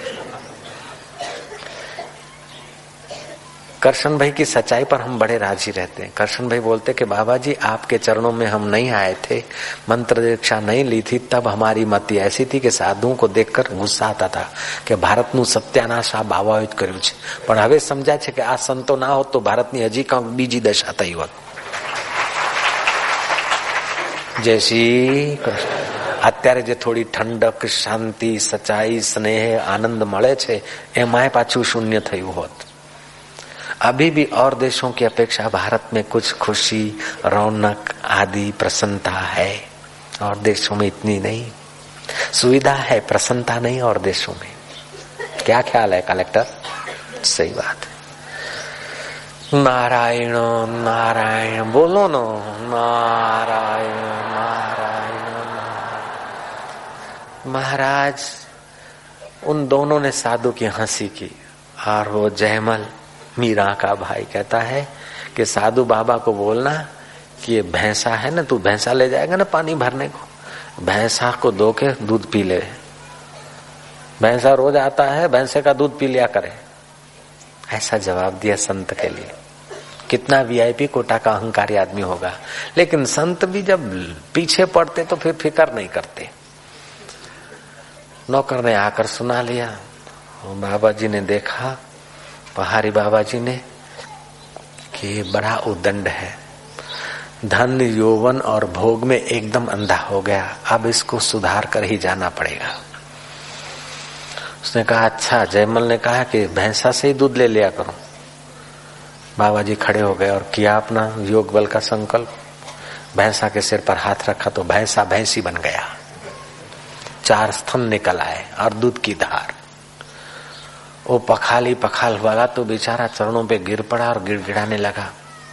करशन भाई की सच्चाई पर हम बड़े राजी रहते हैं। करशन भाई बोलते कि बाबा जी आपके चरणों में हम नहीं आए थे, मंत्र दीक्षा नहीं ली थी, तब हमारी मति ऐसी थी कि साधुओं को देखकर गुस्सा आता था कि ભારતનું સત્યાનાશ આ બાવાએ જ કર્યું છે। પણ હવે સમજાય છે કે આ સંતો ના હોત તો ભારતની હજી કાંક બીજી દશા થઈ હોત। જય શ્રી કૃષ્ણ। અત્યારે જે થોડી ઠંડક, શાંતિ, સચ્ચાઈ, સ્નેહ, આનંદ મળે છે એમાંય પાછું શૂન્ય થયું હોત। अभी भी और देशों की अपेक्षा भारत में कुछ खुशी, रौनक आदि प्रसन्नता है। और देशों में इतनी नहीं सुविधा है, प्रसन्नता नहीं और देशों में। क्या ख्याल है कलेक्टर? सही बात है। नारायण नारायण बोलो ना, नारायण नारायण नारायण। महाराज उन दोनों ने साधु की हंसी की और वो जयमल मीरा का भाई कहता है कि साधु बाबा को बोलना कि ये भैंसा है ना, तू भैंसा ले जाएगा ना पानी भरने को, भैंसा को दो के दूध पी ले। भैंसा रोज आता है, भैंसे का दूध पी लिया करे। ऐसा जवाब दिया संत के लिए। कितना वीआईपी कोटा का अहंकारी आदमी होगा, लेकिन संत भी जब पीछे पड़ते तो फिर फिक्र नहीं करते। नौकर ने आकर सुना लिया। बाबा जी ने देखा, पहाड़ी बाबा जी ने, कि बड़ा उदंड है, धन यौवन और भोग में एकदम अंधा हो गया, अब इसको सुधार कर ही जाना पड़ेगा। उसने कहा अच्छा। जयमल ने कहा कि भैंसा से ही दूध ले लिया करो। बाबा जी खड़े हो गए और किया अपना योग बल का संकल्प। भैंसा के सिर पर हाथ रखा तो भैंसा भैंसी बन गया। 4 स्तन निकल आए और दूध की धार। वो पखाल वाला तो बेचारा चरणों पे गिर पड़ा और गिड़गिड़ाने लगा।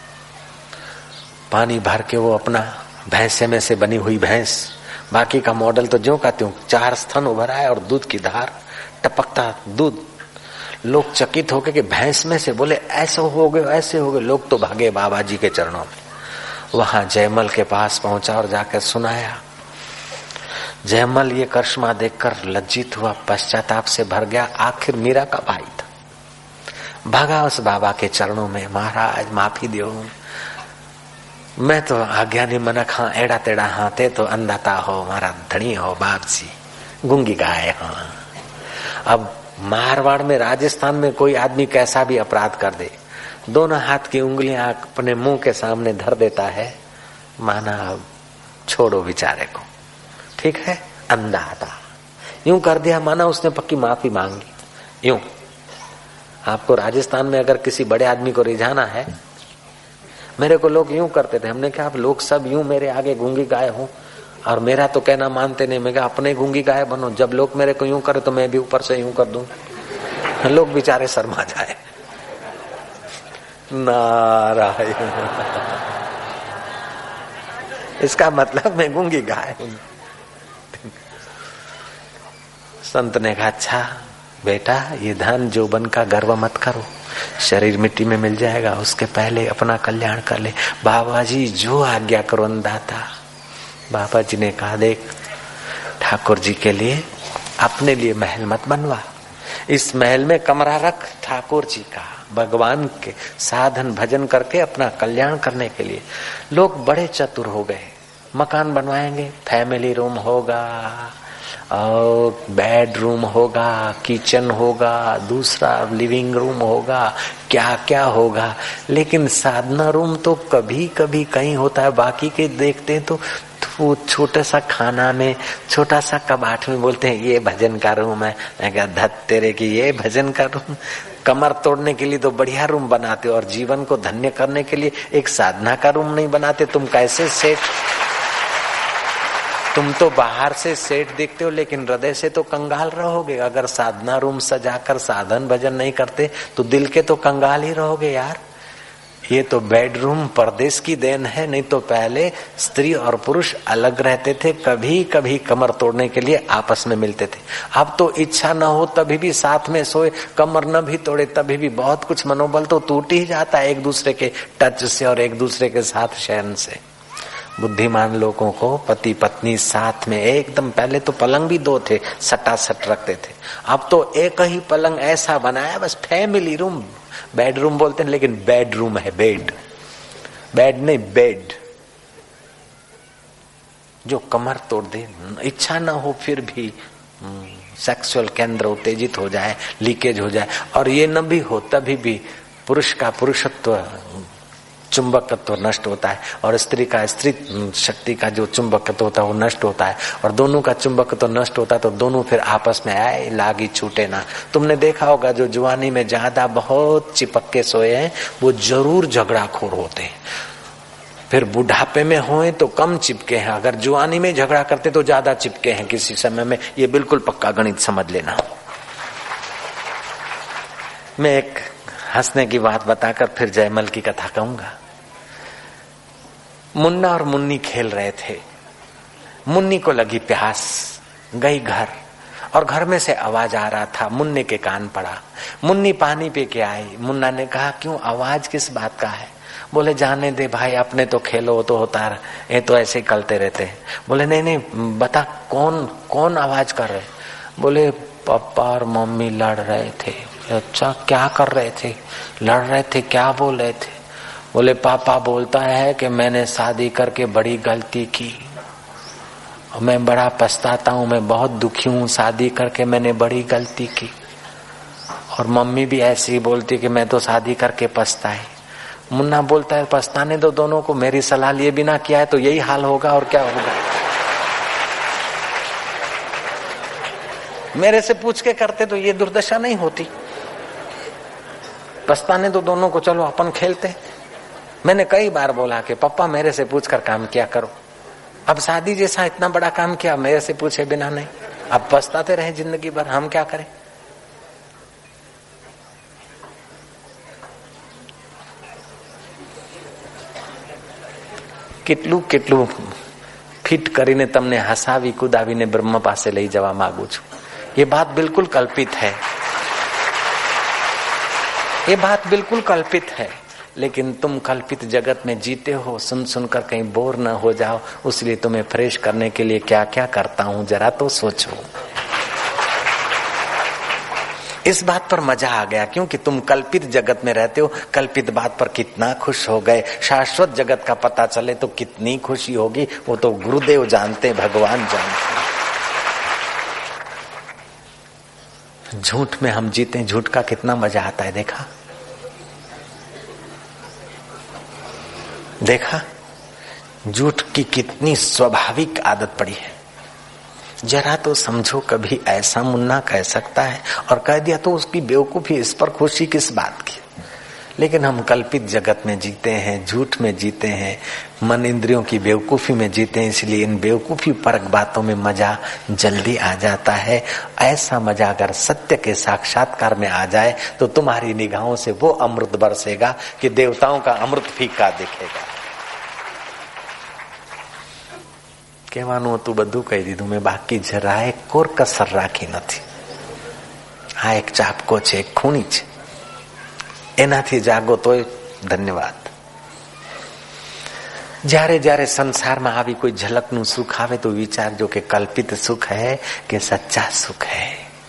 पानी भर के वो अपना भैंसे में से बनी हुई भैंस, बाकी का मॉडल तो ज्यों का त्यों, 4 स्तन उभर आए और दूध की धार, टपकता दूध। लोग चकित होके कि भैंस में से, बोले ऐसे हो गए ऐसे हो गए। लोग तो भागे बाबा जी के चरणों में। वहां जयमल के पास पहुंचा और जाकर सुनाया। जयमल ये करिश्मा देखकर लज्जित हुआ, पश्चाताप से भर गया। आखिर मीरा का भाई था। भागा उस बाबा के चरणों में, महाराज माफी दो, मैं तो आज्ञा नहीं मनक, हाँ एड़ा तेड़ा हाँ ते तो अंधाता हो, मारा धनी हो बाप जी, गूंगी गाय। हाँ अब मारवाड़ में, राजस्थान में कोई आदमी कैसा भी अपराध कर दे, दोनों हाथ की उंगलियां अपने मुंह के सामने धर देता है, माना अब छोड़ो बेचारे को, ठीक है, अंधाता यूं कर दिया माना उसने पक्की माफी मांगी। यूं आपको राजस्थान में अगर किसी बड़े आदमी को रिझाना है, मेरे को लोग यूं करते थे, हमने कहा आप लोग सब यूं मेरे आगे गूंगी गाय हो और मेरा तो कहना मानते नहीं। मैं कहा अपने गूंगी गाय बनो, जब लोग मेरे को यूं करे तो मैं भी ऊपर से यूं कर दूं, लोग बेचारे शर्मा जाए। नारायण, इसका मतलब मैं गूंगी गाय हूं। संत ने कहा अच्छा बेटा, ये धन जोबन का गर्व मत करो, शरीर मिट्टी में मिल जाएगा, उसके पहले अपना कल्याण कर ले। बाबा जी जो आज्ञा करो अंदाता। बाबा जी ने कहा देख ठाकुर जी के लिए अपने लिए महल मत बनवा, इस महल में कमरा रख ठाकुर जी का, भगवान के साधन भजन करके अपना कल्याण करने के लिए। लोग बड़े चतुर हो गए, मकान बनवाएंगे, फैमिली रूम होगा और बेडरूम होगा, किचन होगा, दूसरा लिविंग रूम होगा, क्या क्या होगा, लेकिन साधना रूम तो कभी कभी कहीं होता है, बाकी के देखते हैं तो वो छोटा सा खाना में, छोटा सा कबाट में बोलते हैं ये भजन का रूम है। मैं कहा धत तेरे की, ये भजन का रूम? कमर तोड़ने के लिए तो बढ़िया रूम बनाते हो और जीवन को धन्य करने के लिए एक साधना का रूम नहीं बनाते। तुम कैसे सेठ, तुम तो बाहर से सेठ दिखते हो लेकिन हृदय से तो कंगाल रहोगे। अगर साधना रूम सजाकर साधन भजन नहीं करते तो दिल के तो कंगाल ही रहोगे यार। ये तो बेडरूम परदेश की देन है, नहीं तो पहले स्त्री और पुरुष अलग रहते थे, कभी कभी कमर तोड़ने के लिए आपस में मिलते थे। अब तो इच्छा न हो तभी भी साथ में सोए, कमर न भी तोड़े तभी भी बहुत कुछ मनोबल तो टूट ही जाता है एक दूसरे के टच से और एक दूसरे के साथ शयन से। बुद्धिमान लोगों को पति पत्नी साथ में एकदम, पहले तो पलंग भी दो थे, सटासट रखते थे, अब तो एक ही पलंग ऐसा बनाया बस फैमिली रूम, बेडरूम बोलते हैं लेकिन बेडरूम है, बेड, बेड नहीं बेड। जो कमर तोड़ दे, इच्छा ना हो फिर भी सेक्सुअल केंद्र उत्तेजित हो जाए, लीकेज हो जाए, और ये न भी हो तभी भी पुरुष का पुरुषत्व चुंबकत्व नष्ट होता है और स्त्री का स्त्री शक्ति का जो चुंबकत्व होता है वो नष्ट होता है, और दोनों का चुंबकत्व नष्ट होता है तो दोनों फिर आपस में आए लागी छूटे ना। तुमने देखा होगा जो जवानी में ज्यादा बहुत चिपक के सोए हैं वो जरूर झगड़ाखोर होते हैं, फिर बुढ़ापे में होए तो कम चिपके हैं, अगर जवानी में झगड़ा करते तो ज्यादा चिपके हैं किसी समय में। ये बिल्कुल पक्का गणित समझ लेना। मैं एक हंसने की बात बताकर फिर जयमल की कथा कहूंगा। मुन्ना और मुन्नी खेल रहे थे, मुन्नी को लगी प्यास, गई घर और घर में से आवाज आ रहा था, मुन्ने के कान पड़ा। मुन्नी पानी पी के आई। मुन्ना ने कहा क्यों, आवाज किस बात का है? बोले जाने दे भाई, अपने तो खेलो तो होता है, ये तो ऐसे ही करते रहते हैं। बोले नहीं नहीं बता कौन कौन आवाज कर रहे? बोले पापा और मम्मी लड़ रहे थे। अच्छा क्या कर रहे थे? लड़ रहे थे, क्या बोल रहे थे? बोले पापा बोलता है कि मैंने शादी करके बड़ी गलती की, मैं बड़ा पछताता हूँ, मैं बहुत दुखी हूँ, शादी करके मैंने बड़ी गलती की। और मम्मी भी ऐसी ही बोलती कि मैं तो शादी करके पछताई। मुन्ना बोलता है पछताने दो दोनों को, मेरी सलाह लिए बिना किया है तो यही हाल होगा और क्या होगा। मेरे से पूछ के करते तो ये दुर्दशा नहीं होती। पछताने दो दोनों को, चलो अपन खेलते। मैंने कई बार बोला कि पापा मेरे से पूछकर काम किया करो, अब शादी जैसा इतना बड़ा काम किया मेरे से पूछे बिना नहीं, अब पछताते रहे जिंदगी भर, हम क्या करें। કેટલું કેટલું ફિટ કરીને તમને હસાવી કુદાવીને બ્રહ્મ પાસે લઈ જવા માંગુ છું। ये बात बिल्कुल कल्पित है, ये बात बिल्कुल कल्पित है, लेकिन तुम कल्पित जगत में जीते हो, सुन सुनकर कहीं बोर न हो जाओ, उसलिए तुम्हें फ्रेश करने के लिए क्या क्या करता हूं जरा तो सोचो। इस बात पर मजा आ गया क्योंकि तुम कल्पित जगत में रहते हो, कल्पित बात पर कितना खुश हो गए। शाश्वत जगत का पता चले तो कितनी खुशी होगी, वो तो गुरुदेव जानते, भगवान जानते। झूठ में हम जीते, झूठ का कितना मजा आता है। देखा देखा झूठ की कितनी स्वाभाविक आदत पड़ी है। जरा तो समझो, कभी ऐसा मुन्ना कह सकता है, और कह दिया तो उसकी बेवकूफी, इस पर खुशी किस बात की। लेकिन हम कल्पित जगत में जीते हैं, झूठ में जीते हैं, मन इंद्रियों की बेवकूफी में जीते हैं, इसलिए इन बेवकूफी परक बातों में मजा जल्दी आ जाता है। ऐसा मजा अगर सत्य के साक्षात्कार में आ जाए तो तुम्हारी निगाहों से वो अमृत बरसेगा कि देवताओं का अमृत फीका दिखेगा। કહેવાનું હતું બધું કહી દીધું મેં, બાકી જરાય કોર કસર રાખી નથી। આ એક ચાપકો છે, એક ખૂણી છે, એનાથી જાગો તોય ધન્યવાદ। જ્યારે જ્યારે સંસારમાં આવી કોઈ ઝલકનું સુખ આવે તો વિચારજો કે કલ્પિત સુખ है कि सच्चा सुख है।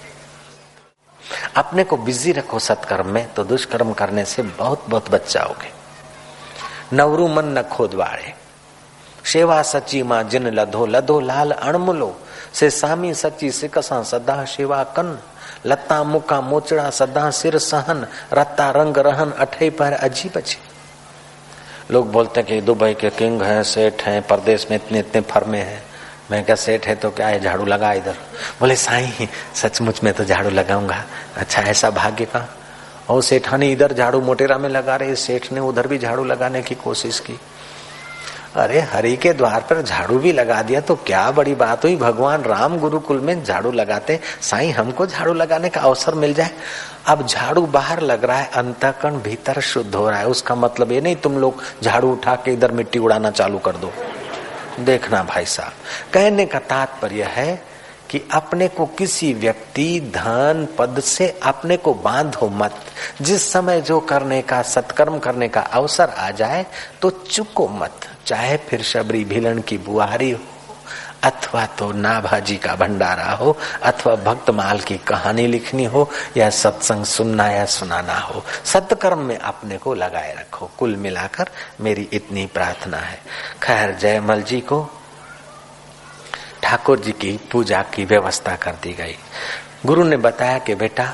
अपने को बिजी रखो सत्कर्म में तो दुष्कर्म करने से बहुत बहुत बच जाओगे। नवरू मन न खोदवाड़े, सेवा सची मां जिन लधो, लधो लाल अणमुलो से सामी सची सिकसा सदा सेवा कन, लता मुका मोचड़ा सदा सिर सहन, रत्ता रंग रहन अठे पर अजीब अच्छे। लोग बोलते हैं कि दुबई के किंग हैं, सेठ हैं, परदेश में इतने इतने फर्मे हैं। मैं क्या सेठ है तो क्या है, झाड़ू लगा इधर। बोले साईं सचमुच में तो झाड़ू लगाऊंगा। अच्छा ऐसा भाग्य का। और सेठानी इधर झाड़ू मोटेरा में लगा रहे, सेठ ने उधर भी झाड़ू लगाने की कोशिश की। अरे हरि के द्वार पर झाड़ू भी लगा दिया तो क्या बड़ी बात हुई। भगवान राम गुरुकुल में झाड़ू लगाते, साईं हमको झाड़ू लगाने का अवसर मिल जाए। अब झाड़ू बाहर लग रहा है, अंतःकरण भीतर शुद्ध हो रहा है। उसका मतलब ये नहीं तुम लोग झाड़ू उठा के इधर मिट्टी उड़ाना चालू कर दो। देखना भाई साहब, कहने का तात्पर्य है कि अपने को किसी व्यक्ति, धन, पद से अपने को बांधो मत। जिस समय जो करने का, सत्कर्म करने का अवसर आ जाए तो चुको मत। चाहे फिर शबरी भिलन की बुआरी हो, अथवा तो नाभाजी का भंडारा हो, अथवा भक्तमाल की कहानी लिखनी हो, या सत्संग सुनना या सुनाना हो, सत्कर्म में अपने को लगाए रखो। कुल मिलाकर मेरी इतनी प्रार्थना है। खैर जयमल जी को ठाकुर जी की पूजा की व्यवस्था कर दी गई। गुरु ने बताया कि बेटा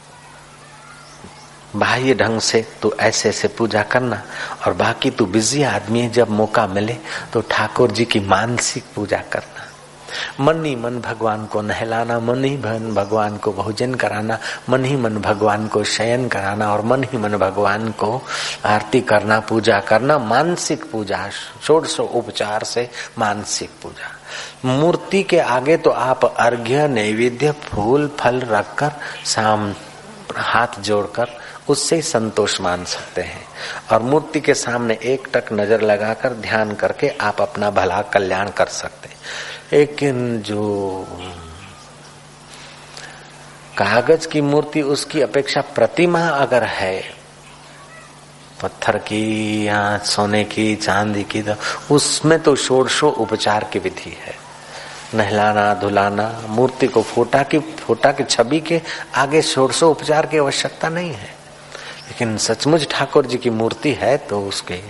बाह्य ढंग से तू ऐसे ऐसे पूजा करना, और बाकी तू बिजी आदमी है, जब मौका मिले तो ठाकुर जी की मानसिक पूजा करना। मन ही मन भगवान को नहलाना, मन ही मन भगवान को भोजन कराना, मन ही मन भगवान को शयन कराना, और मन ही मन भगवान को आरती करना, पूजा करना। मानसिक पूजा, षोडश उपचार से मानसिक पूजा। मूर्ति के आगे तो आप अर्घ्य, नैवेद्य, फूल फल रखकर, शाम हाथ जोड़कर उससे ही संतोष मान सकते हैं। और मूर्ति के सामने एक टक नजर लगाकर ध्यान करके आप अपना भला कल्याण कर सकते हैं। लेकिन जो कागज की मूर्ति, उसकी अपेक्षा प्रतिमा अगर है पत्थर की या सोने की, चांदी की, तो उसमें तो षोडशो उपचार की विधि है। नहलाना, धुलाना, मूर्ति को फोटा की छवि के आगे षोडशो उपचार की आवश्यकता नहीं है। लेकिन सचमुच ठाकुर जी की मूर्ति है तो उसके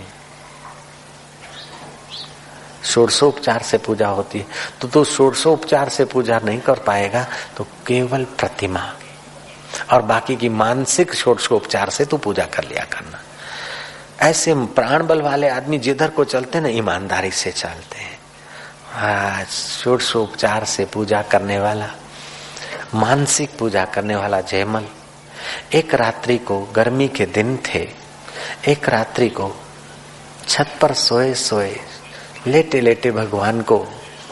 षोडशोपचार से पूजा होती है। तो तू षोडशोपचार से पूजा नहीं कर पाएगा तो केवल प्रतिमा और बाकी की मानसिक षोडशोपचार से तू पूजा कर लिया करना। ऐसे प्राण बल वाले आदमी जिधर को चलते ना, ईमानदारी से चलते हैं। आज षोडशोपचार से पूजा करने वाला, मानसिक पूजा करने वाला जयमल, एक रात्रि को, गर्मी के दिन थे, एक रात्रि को छत पर सोए सोए लेटे लेटे भगवान को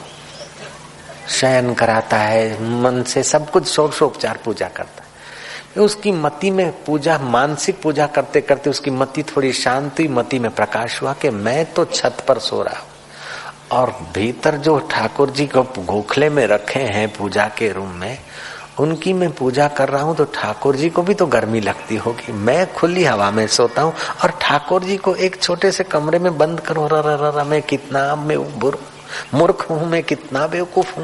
शयन कराता है। मन से सब कुछ षोडशोपचार पूजा करता है। उसकी मति में पूजा, मानसिक पूजा करते करते उसकी मति थोड़ी शांत हुई। मति में प्रकाश हुआ कि मैं तो छत पर सो रहा हूं और भीतर जो ठाकुर जी को गोखले में रखे हैं पूजा के रूम में, उनकी मैं पूजा कर रहा हूं तो ठाकुर जी को भी तो गर्मी लगती होगी। मैं खुली हवा में सोता हूं और ठाकुर जी को एक छोटे से कमरे में बंद करो। रा मैं कितना मूर्ख हूं, मैं कितना बेवकूफ हूं।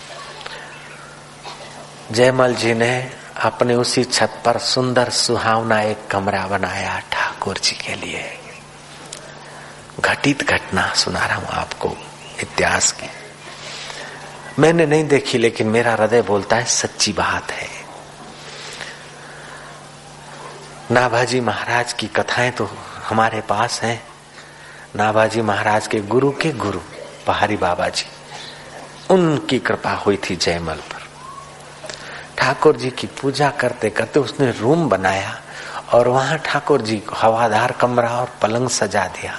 जयमल जी ने अपने उसी छत पर सुंदर सुहावना एक कमरा बनाया ठाकुर जी के लिए। घटित घटना सुना रहा हूं आपको इतिहास की, मैंने नहीं देखी लेकिन मेरा हृदय बोलता है सच्ची बात है। नाभाजी महाराज की कथाएं तो हमारे पास हैं। नाभाजी महाराज के गुरु पहाड़ी बाबा जी, उनकी कृपा हुई थी जयमल पर। ठाकुर जी की पूजा करते करते उसने रूम बनाया और वहां ठाकुर जी को हवादार कमरा और पलंग सजा दिया।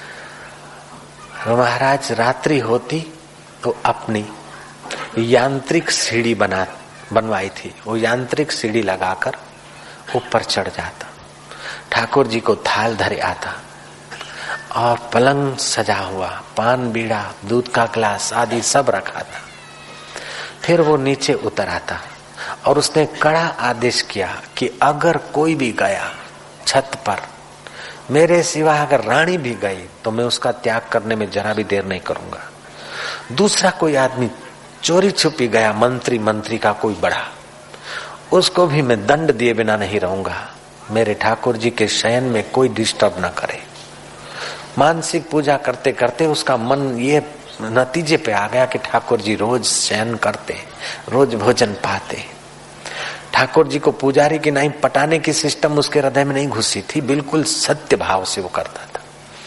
महाराज रात्रि होती तो अपनी यांत्रिक सीढ़ी बनवाई थी, वो यांत्रिक सीढ़ी लगाकर ऊपर चढ़ जाता। ठाकुर जी को थाल धरे आता और पलंग सजा हुआ, पान बीड़ा, दूध का ग्लास आदि सब रखा था। फिर वो नीचे उतर आता और उसने कड़ा आदेश किया कि अगर कोई भी गया छत पर, मेरे सिवा अगर रानी भी गई तो मैं उसका त्याग करने में जरा भी देर नहीं करूंगा। दूसरा कोई आदमी चोरी छुपी गया, मंत्री का कोई बड़ा, उसको भी मैं दंड दिए बिना नहीं रहूंगा। मेरे ठाकुर जी के शयन में कोई डिस्टर्ब न करे। मानसिक पूजा करते करते उसका मन ये नतीजे पे आ गया कि ठाकुर जी रोज शयन करते, रोज भोजन पाते। ठाकुर जी को पुजारी की नहीं पटाने की सिस्टम उसके हृदय में नहीं घुसी थी, बिल्कुल सत्य भाव से वो करता था।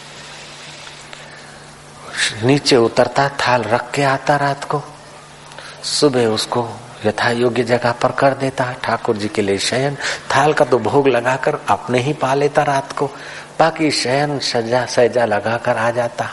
नीचे उतरता, थाल रख के आता, रात को सुबह उसको यथा योग्य जगह पर कर देता। ठाकुर जी के लिए शयन, थाल का तो भोग लगाकर अपने ही पा लेता रात को, बाकी शयन सजा सजा लगाकर आ जाता।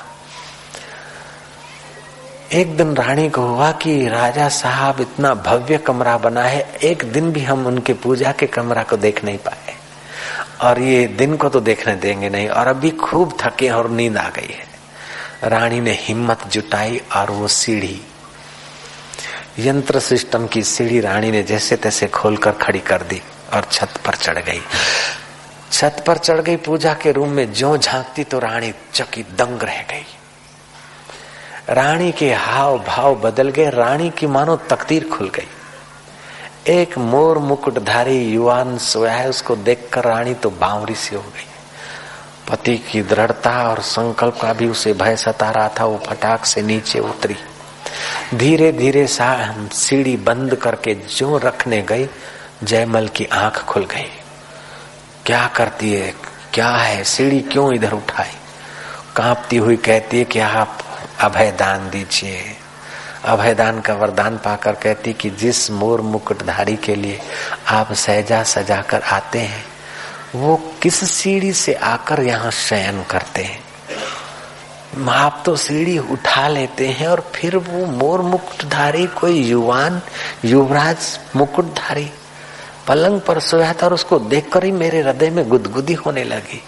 एक दिन रानी को हुआ कि राजा साहब इतना भव्य कमरा बना है, एक दिन भी हम उनके पूजा के कमरा को देख नहीं पाए और ये दिन को तो देखने देंगे नहीं, और अभी खूब थके और नींद आ गई है। रानी ने हिम्मत जुटाई और वो सीढ़ी, यंत्र सिस्टम की सीढ़ी रानी ने जैसे तैसे खोलकर खड़ी कर दी और छत पर चढ़ गई। छत पर चढ़ गई, पूजा के रूम में ज्यों झांकती तो रानी चकित दंग रह गई। रानी के हाव भाव बदल गए, रानी की मानो तकदीर खुल गई। एक मोर मुकुटधारी युवान सोया है, उसको देखकर रानी तो बावरी सी हो गई। पति की दृढ़ता और संकल्प का भी उसे भय सता रहा था। वो फटाक से नीचे उतरी, धीरे धीरे सीढ़ी बंद करके जो रखने गई, जयमल की आंख खुल गई। क्या करती है, क्या है, सीढ़ी क्यों इधर उठाई? कांपती हुई कहती है कि आप अभय दान दीजिए। अभय दान का वरदान पाकर कहती कि जिस मोर मुकुटधारी के लिए आप सहजा सजा कर आते हैं, वो किस सीढ़ी से आकर यहाँ शयन करते हैं? आप तो सीढ़ी उठा लेते हैं और फिर वो मोर मुकुटधारी कोई युवान युवराज मुकुटधारी पलंग पर सोया था और उसको देखकर ही मेरे हृदय में गुदगुदी होने लगी।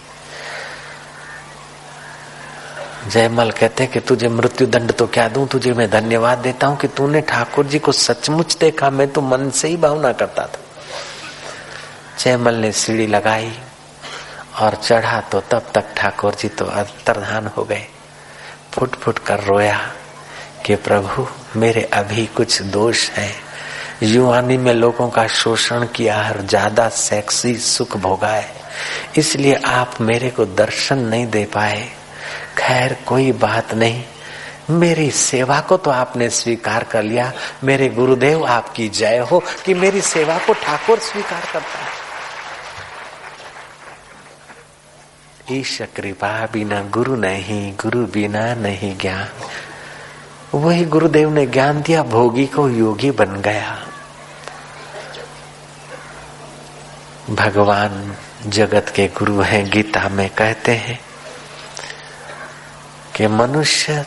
जयमल कहते कि तुझे मृत्यु दंड तो क्या दूं, तुझे मैं धन्यवाद देता हूं कि तूने ठाकुर जी को सचमुच देखा, मैं तो मन से ही भावना करता था। जयमल ने सीढ़ी लगाई और चढ़ा तो तब तक ठाकुर जी तो अंतर्धान हो गए। फुट फुट कर रोया कि प्रभु मेरे अभी कुछ दोष हैं, युवानी में लोगों का शोषण किया और ज्यादा सेक्सी सुख भोगा है, इसलिए आप मेरे को दर्शन नहीं दे पाए। खैर कोई बात नहीं, मेरी सेवा को तो आपने स्वीकार कर लिया। मेरे गुरुदेव आपकी जय हो कि मेरी सेवा को ठाकुर स्वीकार करता है। ईश कृपा बिना गुरु नहीं, गुरु बिना नहीं ज्ञान। वही गुरुदेव ने ज्ञान दिया, भोगी को योगी बन गया। भगवान जगत के गुरु हैं। गीता में कहते हैं कि मनुष्य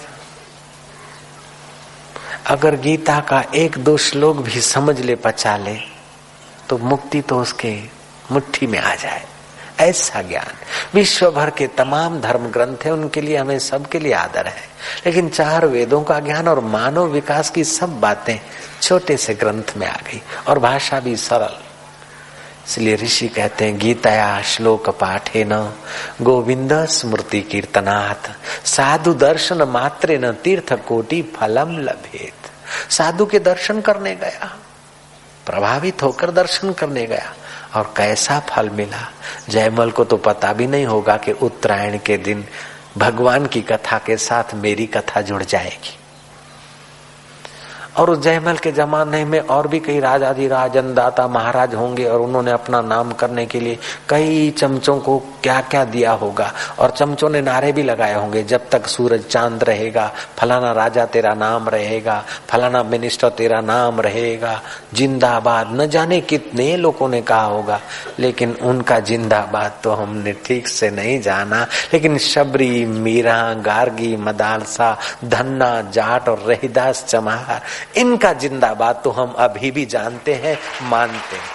अगर गीता का एक दो श्लोक भी समझ ले, पचा ले, तो मुक्ति तो उसके मुट्ठी में आ जाए। ऐसा ज्ञान विश्व भर के तमाम धर्म ग्रंथ है, उनके लिए हमें सबके लिए आदर है, लेकिन 4 वेदों का ज्ञान और मानव विकास की सब बातें छोटे से ग्रंथ में आ गई और भाषा भी सरल। इसलिए ऋषि कहते हैं गीतया श्लोक पाठे न गोविंद स्मृति कीर्तनाथ साधु दर्शन मात्रे न तीर्थ कोटि फलम लभेत। साधु के दर्शन करने गया, प्रभावित होकर दर्शन करने गया और कैसा फल मिला। जयमल को तो पता भी नहीं होगा कि उत्तरायण के दिन भगवान की कथा के साथ मेरी कथा जुड़ जाएगी। और उस जयमल के जमाने में और भी कई राजाधिराज अन्नदाता महाराज होंगे और उन्होंने अपना नाम करने के लिए कई चमचों को क्या क्या दिया होगा और चमचों ने नारे भी लगाए होंगे, जब तक सूरज चांद रहेगा फलाना राजा तेरा नाम रहेगा, फलाना मिनिस्टर तेरा नाम रहेगा, जिंदाबाद। न जाने कितने लोगों ने कहा होगा, लेकिन उनका जिंदाबाद तो हमने ठीक से नहीं जाना। लेकिन शबरी, मीरा, गार्गी, मदालसा, धन्ना, जाट और रहीदास चमार, इनका जिंदाबाद तो हम अभी भी जानते हैं, मानते हैं।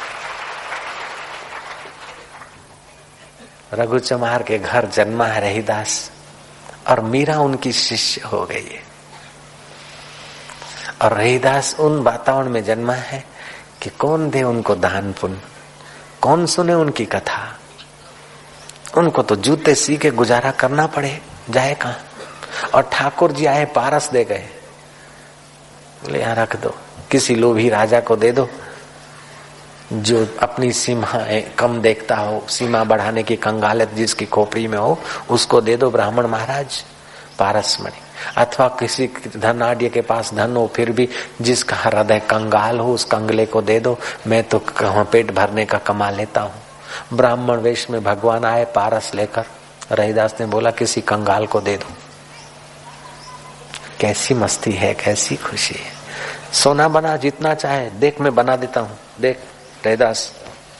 रघु चमार के घर जन्मा है रहीदास और मीरा उनकी शिष्य हो गई है। और रहीदास उन वातावरण में जन्मा है कि कौन दे उनको दान पुण्य, कौन सुने उनकी कथा। उनको तो जूते सी के गुजारा करना पड़े, जाए कहां। और ठाकुर जी आए, पारस दे गए, बोले यहां रख दो, किसी लोभी राजा को दे दो जो अपनी सीमा कम देखता हो, सीमा बढ़ाने की कंगालत जिसकी खोपड़ी में हो, उसको दे दो ब्राह्मण महाराज पारस मणि। अथवा किसी धनाढ्य के पास धन हो फिर भी जिसका हृदय कंगाल हो, उस कंगले को दे दो, मैं तो पेट भरने का कमा लेता हूँ। ब्राह्मण वेश में भगवान आए पारस लेकर, रहीदास ने बोला किसी कंगाल को दे दो। कैसी मस्ती है, कैसी खुशी है। सोना बना जितना चाहे, देख मैं बना देता हूँ, देख रहीदास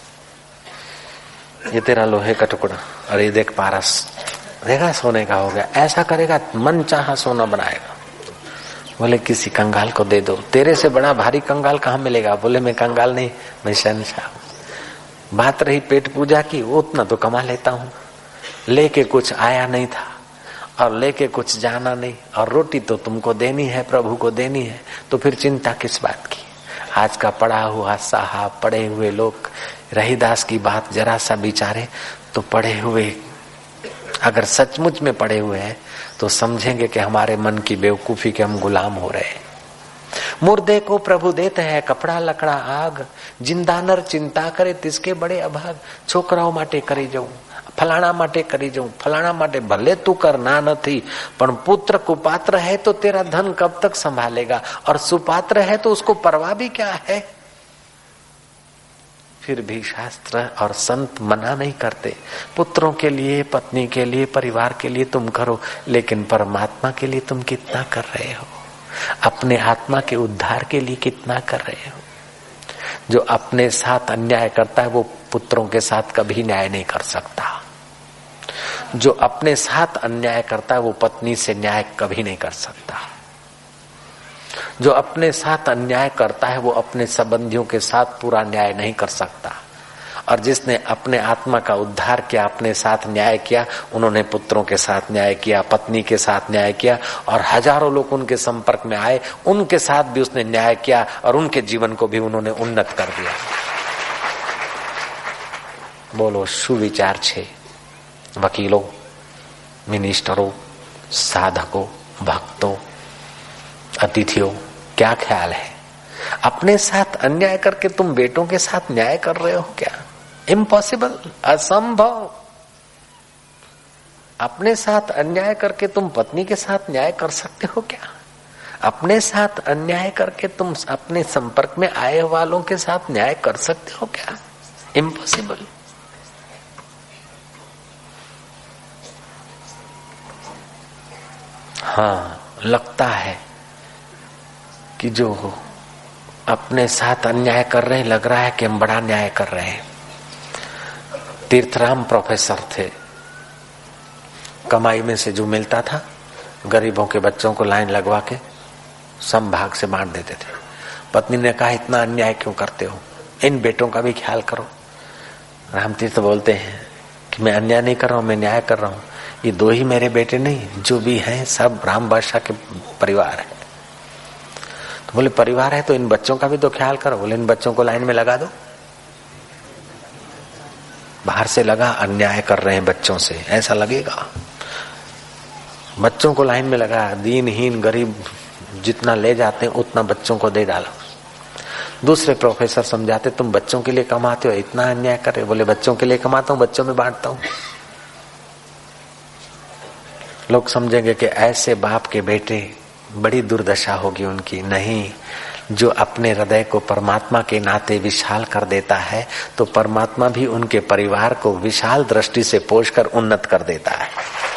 ये तेरा लोहे का टुकड़ा, और ये देख पारस, देखा सोने का हो गया। ऐसा करेगा मन चाहा सोना बनाएगा। बोले किसी कंगाल को दे दो। तेरे से बड़ा भारी कंगाल कहाँ मिलेगा? बोले मैं कंगाल नहीं, मैं शहंशाह। बात रही पेट पूजा की, उतना तो कमा लेता हूँ। लेके कुछ आया नहीं था और लेके कुछ जाना नहीं, और रोटी तो तुमको देनी है, प्रभु को देनी है, तो फिर चिंता किस बात की। आज का पढ़ा हुआ साहब, पढ़े हुए लोग रहीदास की बात जरा सा विचारे तो पढ़े हुए, अगर सचमुच में पढ़े हुए हैं तो समझेंगे कि हमारे मन की बेवकूफी के हम गुलाम हो रहे हैं। मुर्दे को प्रभु देते हैं कपड़ा लकड़ा आग, जिंदा नर चिंता करे तिसके बड़े अभाग। छोकराओ माटे करी जाऊं, फलाना माटे करी जाऊं, फलाना माटे भले तू करना नहीं, पर पुत्र कुपात्र है तो तेरा धन कब तक संभालेगा, और सुपात्र है तो उसको परवाह भी क्या है। फिर भी शास्त्र और संत मना नहीं करते। पुत्रों के लिए, पत्नी के लिए, परिवार के लिए तुम करो, लेकिन परमात्मा के लिए तुम कितना कर रहे हो? अपने आत्मा के उद्धार के लिए कितना कर रहे हो? जो अपने साथ अन्याय करता है वो पुत्रों के साथ कभी न्याय नहीं कर सकता। जो अपने साथ अन्याय करता है वो पत्नी से न्याय कभी नहीं कर सकता। जो अपने साथ अन्याय करता है वो अपने संबंधियों के साथ पूरा न्याय नहीं कर सकता। और जिसने अपने आत्मा का उद्धार किया, अपने साथ न्याय किया, उन्होंने पुत्रों के साथ न्याय किया, पत्नी के साथ न्याय किया, और हजारों लोग उनके संपर्क में आए, उनके साथ भी उसने न्याय किया और उनके जीवन को भी उन्होंने उन्नत कर दिया। बोलो सुविचार छे वकीलों, मिनिस्टरों, साधकों, भक्तों, अतिथियों, क्या ख्याल है? अपने साथ अन्याय करके तुम बेटों के साथ न्याय कर रहे हो क्या? इम्पॉसिबल, असंभव। अपने साथ अन्याय करके तुम पत्नी के साथ न्याय कर सकते हो क्या? अपने साथ अन्याय करके तुम अपने संपर्क में आए वालों के साथ न्याय कर सकते हो क्या? इम्पॉसिबल। हाँ, लगता है कि जो अपने साथ अन्याय कर रहे हैं, लग रहा है कि हम बड़ा न्याय कर रहे हैं। तीर्थराम प्रोफेसर थे, कमाई में से जो मिलता था गरीबों के बच्चों को लाइन लगवा के समभाग से बांट देते थे। पत्नी ने कहा इतना अन्याय क्यों करते हो, इन बेटों का भी ख्याल करो। रामतीर्थ बोलते हैं कि मैं अन्याय नहीं कर रहा हूं, मैं न्याय कर रहा हूं। ये दो ही मेरे बेटे नहीं, जो भी हैं सब राम बादशाह के परिवार है। तो बोले परिवार है तो इन बच्चों का भी तो ख्याल करो। बोले इन बच्चों को लाइन में लगा दो। बाहर से लगा अन्याय कर रहे हैं बच्चों से, ऐसा लगेगा। बच्चों को लाइन में लगा, दीनहीन गरीब जितना ले जाते हैं उतना बच्चों को दे डालो। दूसरे प्रोफेसर समझाते तुम बच्चों के लिए कमाते हो, इतना अन्याय कर रहे हो। बोले बच्चों के लिए कमाता हूं, बच्चों में बांटता हूं। लोग समझेंगे कि ऐसे बाप के बेटे बड़ी दुर्दशा होगी उनकी। नहीं, जो अपने हृदय को परमात्मा के नाते विशाल कर देता है तो परमात्मा भी उनके परिवार को विशाल दृष्टि से पोषकर उन्नत कर देता है।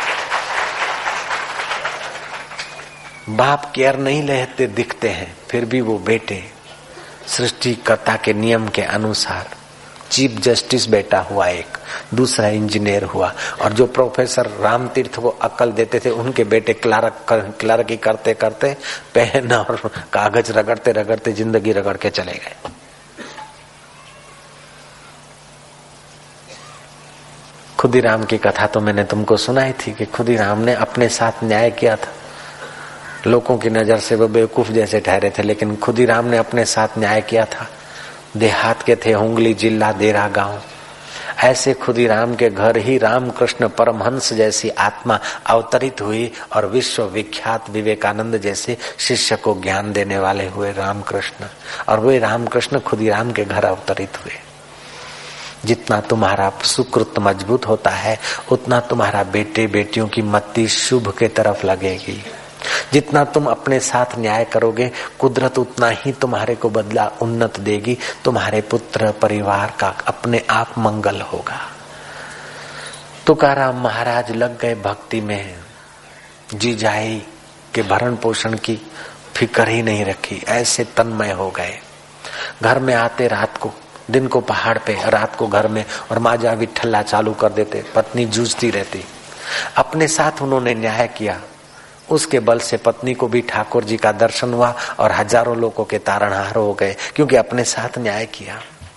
बाप केयर नहीं लेते दिखते हैं, फिर भी वो बेटे सृष्टिकर्ता के नियम के अनुसार चीफ जस्टिस बेटा हुआ, एक दूसरा इंजीनियर हुआ, और जो प्रोफेसर रामतीर्थ को अक्ल देते थे उनके बेटे क्लर्की करते करते पेन और कागज रगड़ते रगड़ते जिंदगी रगड़ के चले गए। खुदीराम की कथा तो मैंने तुमको सुनाई थी कि खुदीराम ने अपने साथ न्याय किया था। लोगों की नजर से वो बेवकूफ जैसे ठहरे थे, लेकिन खुदीराम ने अपने साथ न्याय किया था। देहात के थे, हुंगली जिला देरा गांव। ऐसे खुदीराम के घर ही रामकृष्ण परमहंस जैसी आत्मा अवतरित हुई और विश्व विख्यात विवेकानंद जैसे शिष्य को ज्ञान देने वाले हुए रामकृष्ण, और वे रामकृष्ण खुदीराम के घर अवतरित हुए। जितना तुम्हारा सुकृत मजबूत होता है उतना तुम्हारा बेटे बेटियों की मत्ती शुभ के तरफ लगेगी। जितना तुम अपने साथ न्याय करोगे कुदरत उतना ही तुम्हारे को बदला उन्नत देगी। तुम्हारे पुत्र परिवार का अपने आप मंगल होगा। तुकाराम महाराज लग गए भक्ति में, जीजाई के भरण पोषण की फिक्र ही नहीं रखी, ऐसे तन्मय हो गए। घर में आते रात को, दिन को पहाड़ पे, रात को घर में, और माजा विठल्ला चालू कर देते। पत्नी जूझती रहती। अपने साथ उन्होंने न्याय किया, उसके बल से पत्नी को भी ठाकुर जी का दर्शन हुआ और हजारों लोगों के तारणहार हो गए, क्योंकि अपने साथ न्याय किया।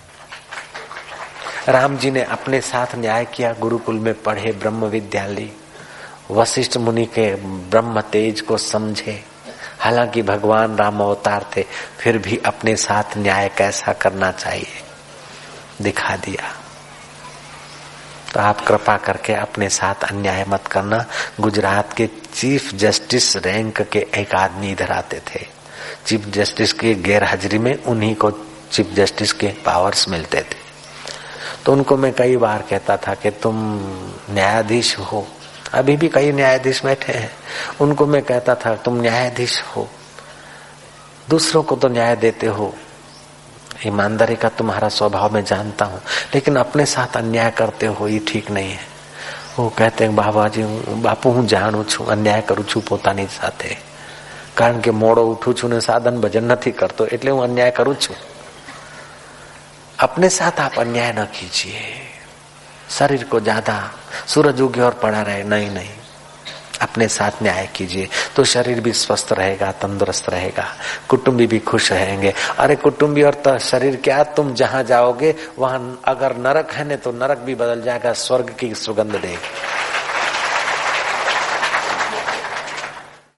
राम जी ने अपने साथ न्याय किया, गुरुकुल में पढ़े, ब्रह्म विद्या ली, वशिष्ठ मुनि के ब्रह्म तेज को समझे। हालांकि भगवान राम अवतार थे, फिर भी अपने साथ न्याय कैसा करना चाहिए दिखा दिया। तो आप कृपा करके अपने साथ अन्याय मत करना। गुजरात के चीफ जस्टिस रैंक के एक आदमी इधर आते थे। चीफ जस्टिस की गैर हाजिरी में उन्हीं को चीफ जस्टिस के पावर्स मिलते थे। तो उनको मैं कई बार कहता था कि तुम न्यायाधीश हो, अभी भी कई न्यायाधीश बैठे हैं, उनको मैं कहता था तुम न्यायाधीश हो, दूसरों को तो न्याय देते हो, ईमानदारी का तुम्हारा स्वभाव मैं जानता हूँ, लेकिन अपने साथ अन्याय करते हो ये ठीक नहीं है। वो कहते हैं बाबाजी बापू હું જાણું છું અન્યાય કરું છું પોતાની સાથે, કારણ કે મોડો ઉઠું છું ને સાધન ભજન નથી કરતો એટલે હું अन्याय करूँ છું। अपने साथ आप अन्याय न कीजिए। शरीर को ज्यादा सूरज उगे और पड़ा रहे, नहीं नहीं, अपने साथ न्याय कीजिए तो शरीर भी स्वस्थ रहेगा, तंदुरुस्त रहेगा, कुटुंबी भी खुश रहेंगे। अरे कुटुंबी और शरीर क्या, तुम जहां जाओगे वहां अगर नरक है न तो नरक भी बदल जाएगा, स्वर्ग की सुगंध देगी।